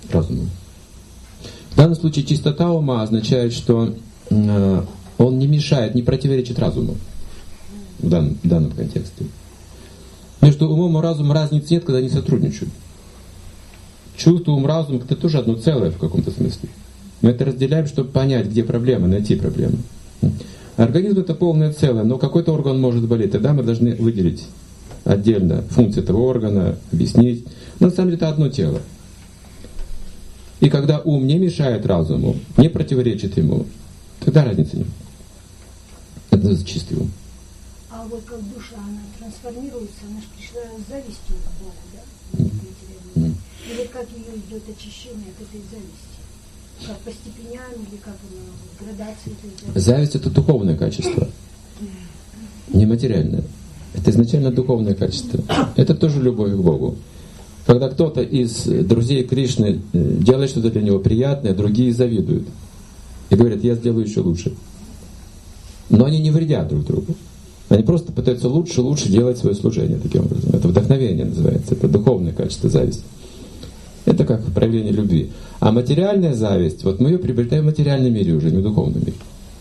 В данном случае чистота ума означает, что он не мешает, не противоречит разуму в данном контексте. Между умом и разумом разницы нет, когда они сотрудничают. Чувство, ум, разум — это тоже одно целое в каком-то смысле. Мы это разделяем, чтобы понять, где проблема, найти проблему. Организм — это полное целое, но какой-то орган может болеть. Тогда мы должны выделить отдельно функции этого органа, объяснить. Но на самом деле это одно тело. И когда ум не мешает разуму, не противоречит ему, тогда разницы нет. Это называется чистый ум. А вот как душа, она трансформируется, она же пришла с завистью к Богу, да? И вот как ее идет очищение от этой зависти? Как по степеням или как она, градация этой зависти? Зависть — это духовное качество, не материальное. Это изначально духовное качество. Это тоже любовь к Богу. Когда кто-то из друзей Кришны делает что-то для него приятное, другие завидуют. И говорят: я сделаю еще лучше. Но они не вредят друг другу. Они просто пытаются лучше делать свое служение таким образом. Это вдохновение называется. Это духовное качество зависти. Это как проявление любви. А материальная зависть, вот мы ее приобретаем в материальном мире уже, не в духовном мире.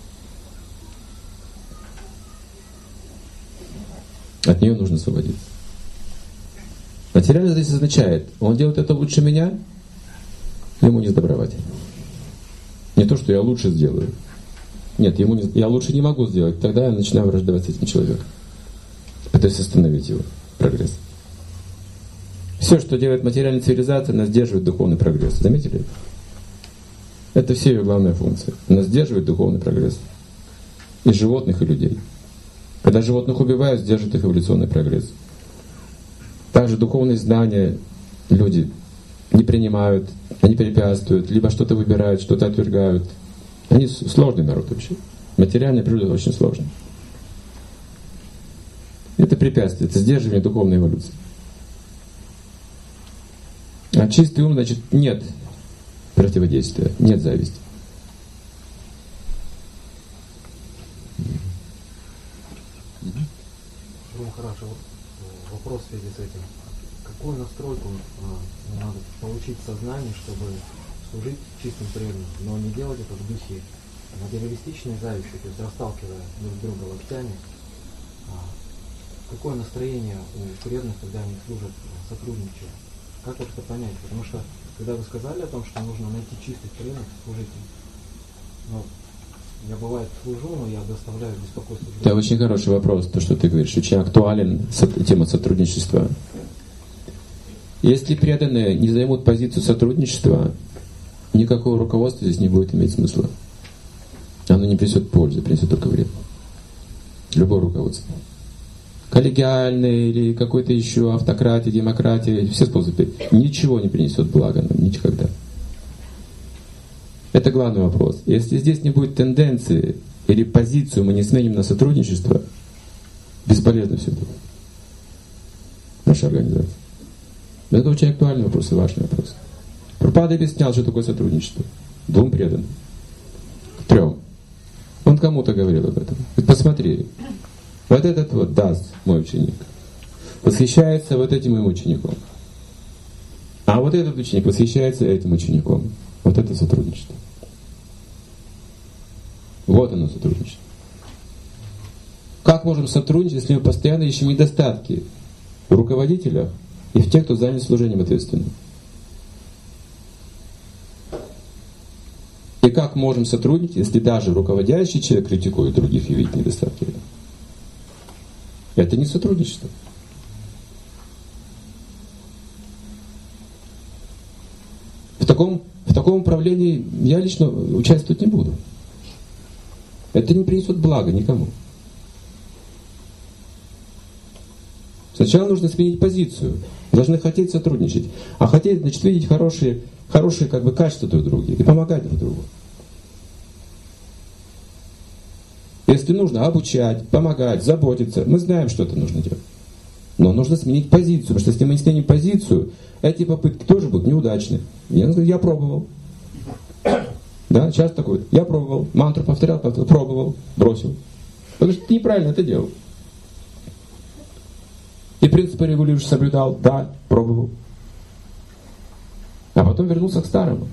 От нее нужно освободиться. Материальная зависть означает: он делает это лучше меня, ему не сдобровать. Не то, что я лучше сделаю. Нет, я лучше не могу сделать. Тогда я начинаю враждовать с этим человеком. Пытаюсь остановить его прогресс. Все, что делает материальная цивилизация, она сдерживает духовный прогресс. Заметили? Это все ее главная функция. Она сдерживает духовный прогресс. И животных, и людей. Когда животных убивают, сдерживает их эволюционный прогресс. Также духовные знания люди не принимают, они препятствуют, либо что-то выбирают, что-то отвергают. Они сложный народ вообще. Материальная природа очень сложная. Это препятствие, это сдерживание духовной эволюции. А чистый ум, значит, нет противодействия, нет зависти. Ну хорошо, вопрос в связи с этим. Какую настройку надо получить в сознании, чтобы служить чистым преданным, но не делать это в духе материалистичной зависти, то есть расталкивая друг друга локтями? Какое настроение у преданных, когда они служат, сотрудничая? Как вот это понять? Потому что, когда вы сказали о том, что нужно найти чистых преданных, служить им, ну, я бывает служу, но я доставляю беспокойство. Это очень хороший вопрос, то, что ты говоришь. Очень актуален тема сотрудничества. Если преданные не займут позицию сотрудничества, никакого руководства здесь не будет иметь смысла. Оно не принесет пользы, принесет только вред. Любое руководство. Коллегиальное или какой-то еще автократия, демократия, все способы. Ничего не принесет блага нам, никогда. Это главный вопрос. Если здесь не будет тенденции или позицию мы не сменим на сотрудничество, бесполезно все это. Наша организация. Это очень актуальный вопрос и важный вопрос. Прабхупада объяснял, что такое сотрудничество. 2 преданным. 3. Он кому-то говорил об этом. Посмотри, вот этот вот даст мой ученик. Восхищается вот этим моим учеником. А вот этот ученик восхищается этим учеником. Вот это сотрудничество. Вот оно сотрудничество. Как можем сотрудничать, если мы постоянно ищем недостатки в руководителях и в тех, кто занят служением ответственным? И как можем сотрудничать, если даже руководящий человек критикует других и видит недостатки? Это не сотрудничество. В таком управлении я лично участвовать не буду. Это не принесет блага никому. Сначала нужно сменить позицию. Должны хотеть сотрудничать. А хотеть, значит, видеть хорошие как бы качества друг друга и помогать друг другу. Если нужно обучать, помогать, заботиться, мы знаем, что это нужно делать. Но нужно сменить позицию, потому что если мы не сменим позицию, эти попытки тоже будут неудачны. Я пробовал. Да, сейчас такой, я пробовал, мантру повторял, пробовал, бросил. Потому что ты неправильно это делал. И принципы регулирующие соблюдал, да, пробовал. А потом вернулся к старому.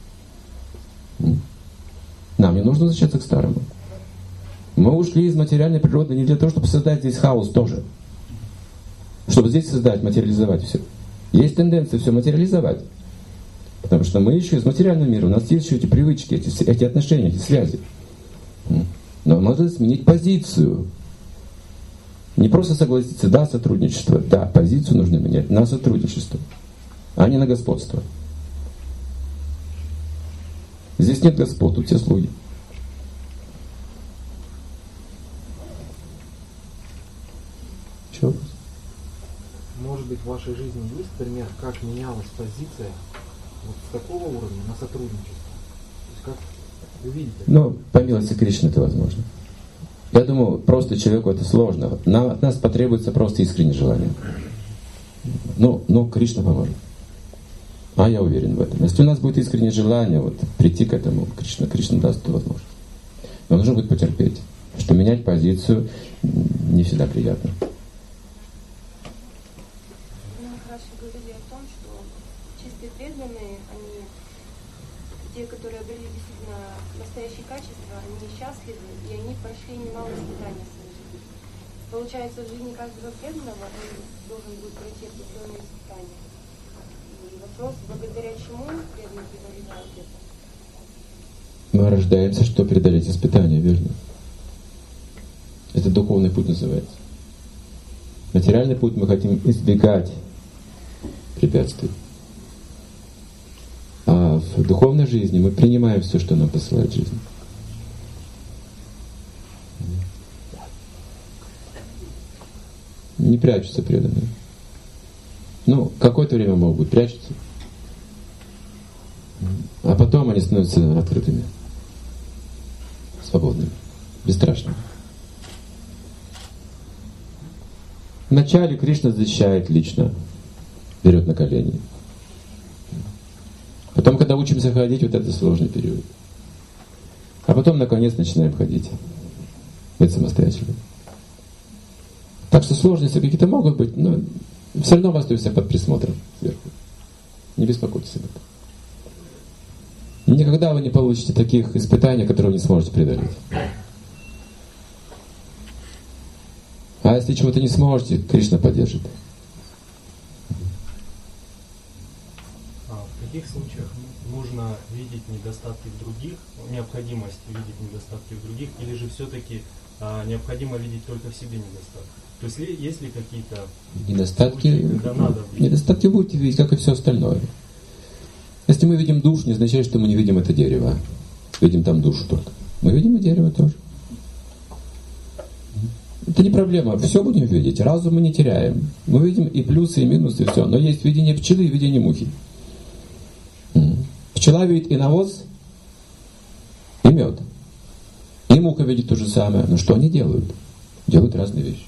Нам не нужно возвращаться к старому. Мы ушли из материальной природы не для того, чтобы создать здесь хаос тоже. чтобы здесь создать, материализовать все. Есть тенденция все материализовать. Потому что мы еще из материального мира, у нас есть еще эти привычки, эти отношения, эти связи. Но надо сменить позицию. Не просто согласиться, да, сотрудничество, да, позицию нужно менять на сотрудничество, а не на господство. Здесь нет господ, тут все слуги. Чего? Может быть, в вашей жизни есть пример, как менялась позиция вот с такого уровня на сотрудничество? То есть как вы видите? Ну, по милости Кришны это возможно. Я думаю, просто человеку это сложно. От нас потребуется просто искреннее желание. Но Кришна поможет. А я уверен в этом. Если у нас будет искреннее желание вот, прийти к этому, Кришна даст эту возможность. Но нужно будет потерпеть, что менять позицию не всегда приятно. Говорили о том, что чистые преданные, они, те, которые обрели действительно настоящие качества, они счастливы, и они прошли немало испытаний в своей жизни. Получается, в жизни каждого преданного он должен будет пройти определенные испытания. И вопрос, благодаря чему преданные преодолевают это? Мы рождаемся, чтобы преодолеть испытания, верно? Это духовный путь называется. Материальный путь мы хотим избегать препятствий. А в духовной жизни мы принимаем все, что нам посылает жизнь. Не прячутся преданные. Какое-то время могут прячутся. А потом они становятся открытыми, свободными, бесстрашными. Вначале Кришна защищает лично, берет на колени. Потом, когда учимся ходить, вот это сложный период. А потом, наконец, начинаем ходить. Быть самостоятельным. Так что сложности какие-то могут быть, но все равно вы остаетесь под присмотром сверху. Не беспокойтесь об этом. Никогда вы не получите таких испытаний, которые вы не сможете преодолеть. А если чего-то не сможете, Кришна поддержит. В каких случаях нужно видеть недостатки в других, необходимость видеть недостатки в других, или же все-таки необходимо видеть только в себе недостатки? То есть есть ли какие-то недостатки? Случаи, когда надо видеть? Недостатки будете видеть, как и все остальное. Если мы видим душу, не означает, что мы не видим это дерево. Видим там душу только. Мы видим и дерево тоже. Это не проблема. Все будем видеть. Разум мы не теряем. Мы видим и плюсы, и минусы, и все. Но есть видение пчелы и видение мухи. Пчела видит и навоз, и мед. И муха видит то же самое. Но что они делают? Делают разные вещи.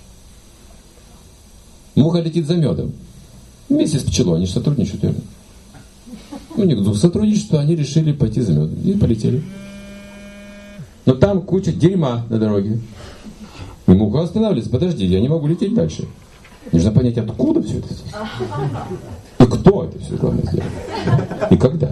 Муха летит за медом. Вместе с пчелой они же сотрудничают, верно? У них сотрудничество, они решили пойти за медом. И полетели. Но там куча дерьма на дороге. И муха останавливается. Подожди, я не могу лететь дальше. Нужно понять, откуда все это здесь. И кто это все главное сделал. И когда.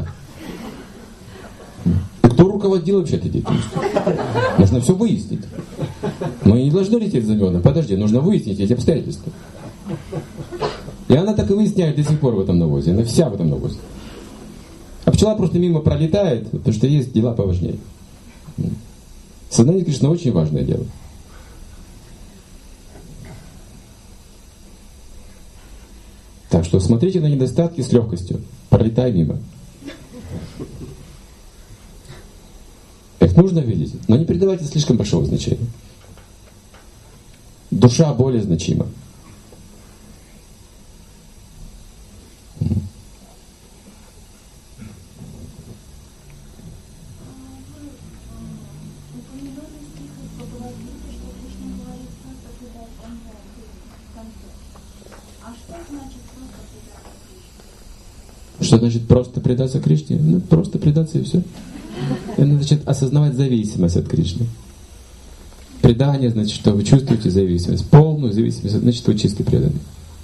И кто руководил вообще этой деятельностью. Нужно все выяснить. Мы не должны лететь за медом. Подожди, нужно выяснить эти обстоятельства. И она так и выясняет до сих пор в этом навозе. Она вся в этом навозе. А пчела просто мимо пролетает, потому что есть дела поважнее. Сознание Кришны очень важное дело. Так что смотрите на недостатки с легкостью. Пролетай мимо. Их нужно видеть, но не придавайте слишком большого значения. Душа более значима. Что значит просто предаться Кришне? Ну, просто предаться и все. Это значит осознавать зависимость от Кришны. Предание значит, что вы чувствуете зависимость. Полную зависимость, значит, вы чистый преданный.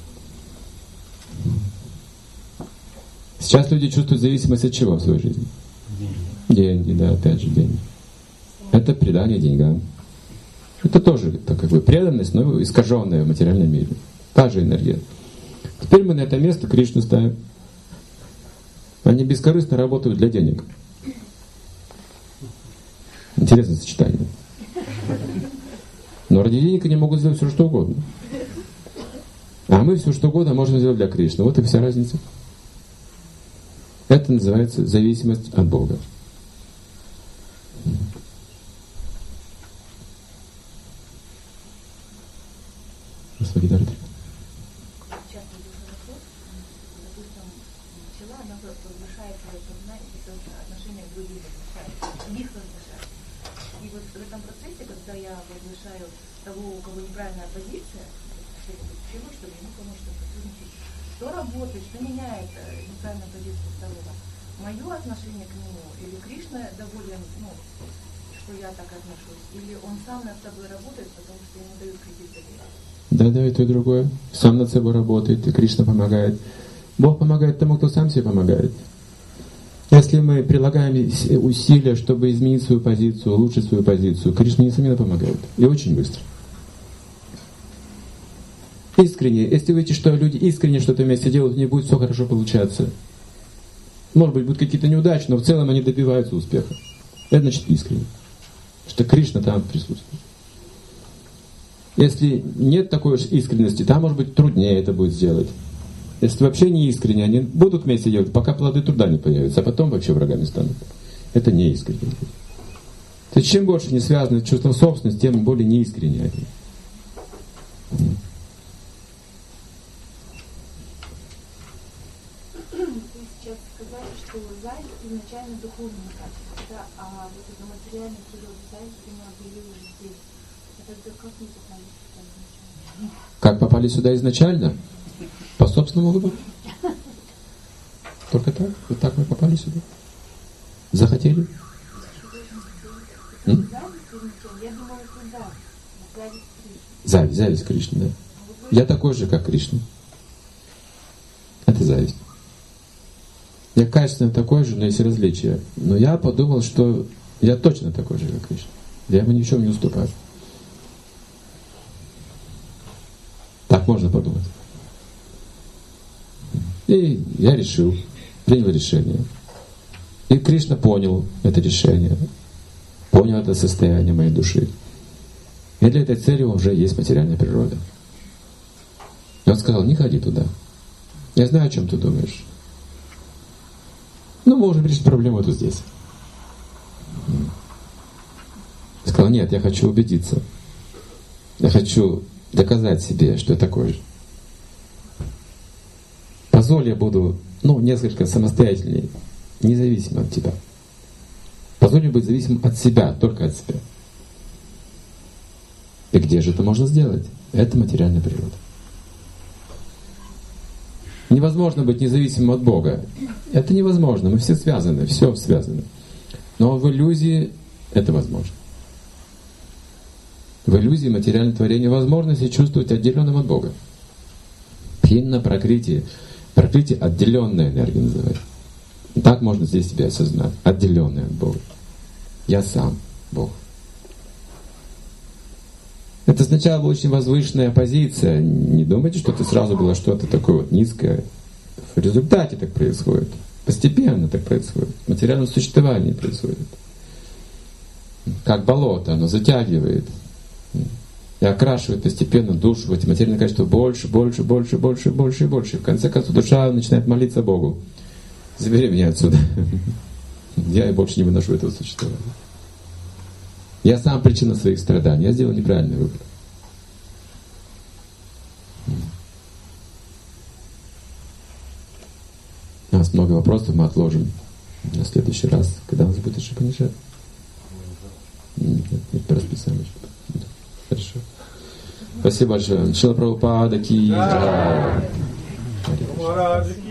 Сейчас люди чувствуют зависимость от чего в своей жизни? Деньги, да, опять же деньги. Это предание деньгам. Это тоже, так как бы, преданность, но искаженная в материальном мире. Та же энергия. Теперь мы на это место Кришну ставим. Они бескорыстно работают для денег. Интересное сочетание. Но ради денег они могут сделать все, что угодно. А мы все, что угодно можем сделать для Кришны. Вот и вся разница. Это называется зависимость от Бога. Часто вижу вопрос, допустим, пчела, она возвышается в отношении к другим, их возвышает. И вот в этом процессе, когда я возвышаю того, у кого неправильная позиция, чтобы пчелу, чтобы ему помочь сотрудничать, что работает, что меняет неправильную позицию второго? Мое отношение к нему, или Кришна доволен, что я так отношусь, или он сам над собой работает, потому что ему дают кредит доверия? Да, и то, и другое. Сам над собой работает, и Кришна помогает. Бог помогает тому, кто сам себе помогает. Если мы прилагаем усилия, чтобы изменить свою позицию, улучшить свою позицию, Кришна несомненно помогает. И очень быстро. Искренне. Если вы видите, что люди искренне что-то вместе делают, не будет все хорошо получаться. Может быть, будут какие-то неудачи, но в целом они добиваются успеха. Это значит искренне. Что Кришна там присутствует. Если нет такой уж искренности, там, может быть, труднее это будет сделать. Если вообще не искренне, они будут вместе делать, пока плоды труда не появятся, а потом вообще врагами станут. Это не искренне. То есть, чем больше не связано с чувством собственности, тем более неискренне они. Вы сейчас сказали, что зависть изначально духовное качество, да? А вот это материальная природа зависти мы были уже здесь. Это как мы попали сюда изначально? Как попали сюда изначально? По собственному выбору. Только так? Вот так мы попали сюда? Захотели? Зависть Кришны, да. Я такой же, как Кришна. Это зависть. Я качественно такой же, но есть различия. Но я подумал, что я точно такой же, как Кришна. Я ему ни в чем не уступаю. Так можно подумать. И я решил, принял решение. И Кришна понял это решение, понял это состояние моей души. И для этой цели уже есть материальная природа. И он сказал: не ходи туда. Я знаю, о чем ты думаешь. Но мы можем решить проблему эту здесь. Я сказал: нет, я хочу убедиться. Я хочу доказать себе, что я такой же. Позволь, я буду, несколько самостоятельней, независимо от тебя. Позволь мне быть зависимым от себя, только от себя. И где же это можно сделать? Это материальная природа. Невозможно быть независимым от Бога. Это невозможно. Мы все связаны, все связано. Но в иллюзии это возможно. В иллюзии материального творения возможно себя чувствовать отделенным от Бога. Бхинна пракрити. Пракрити — отделенная энергия называется. Так можно здесь себя осознать. Отделенная от Бога. Я сам Бог. Это сначала была очень возвышенная позиция. Не думайте, что это сразу было что-то такое вот низкое. В результате так происходит. Постепенно так происходит. В материальном существовании происходит. Как болото, оно затягивает и окрашивает постепенно душу в эти материальные качества больше, больше, больше, больше, больше и больше. И в конце концов душа начинает молиться Богу: забери меня отсюда. Я больше не выношу этого существования. Я сам причина своих страданий. Я сделал неправильный выбор. У нас много вопросов, мы отложим на следующий раз, когда у нас будет Ишупанишат. Нет, по расписанию. Хорошо. Спасибо большое. Шрила Прабхупада ки.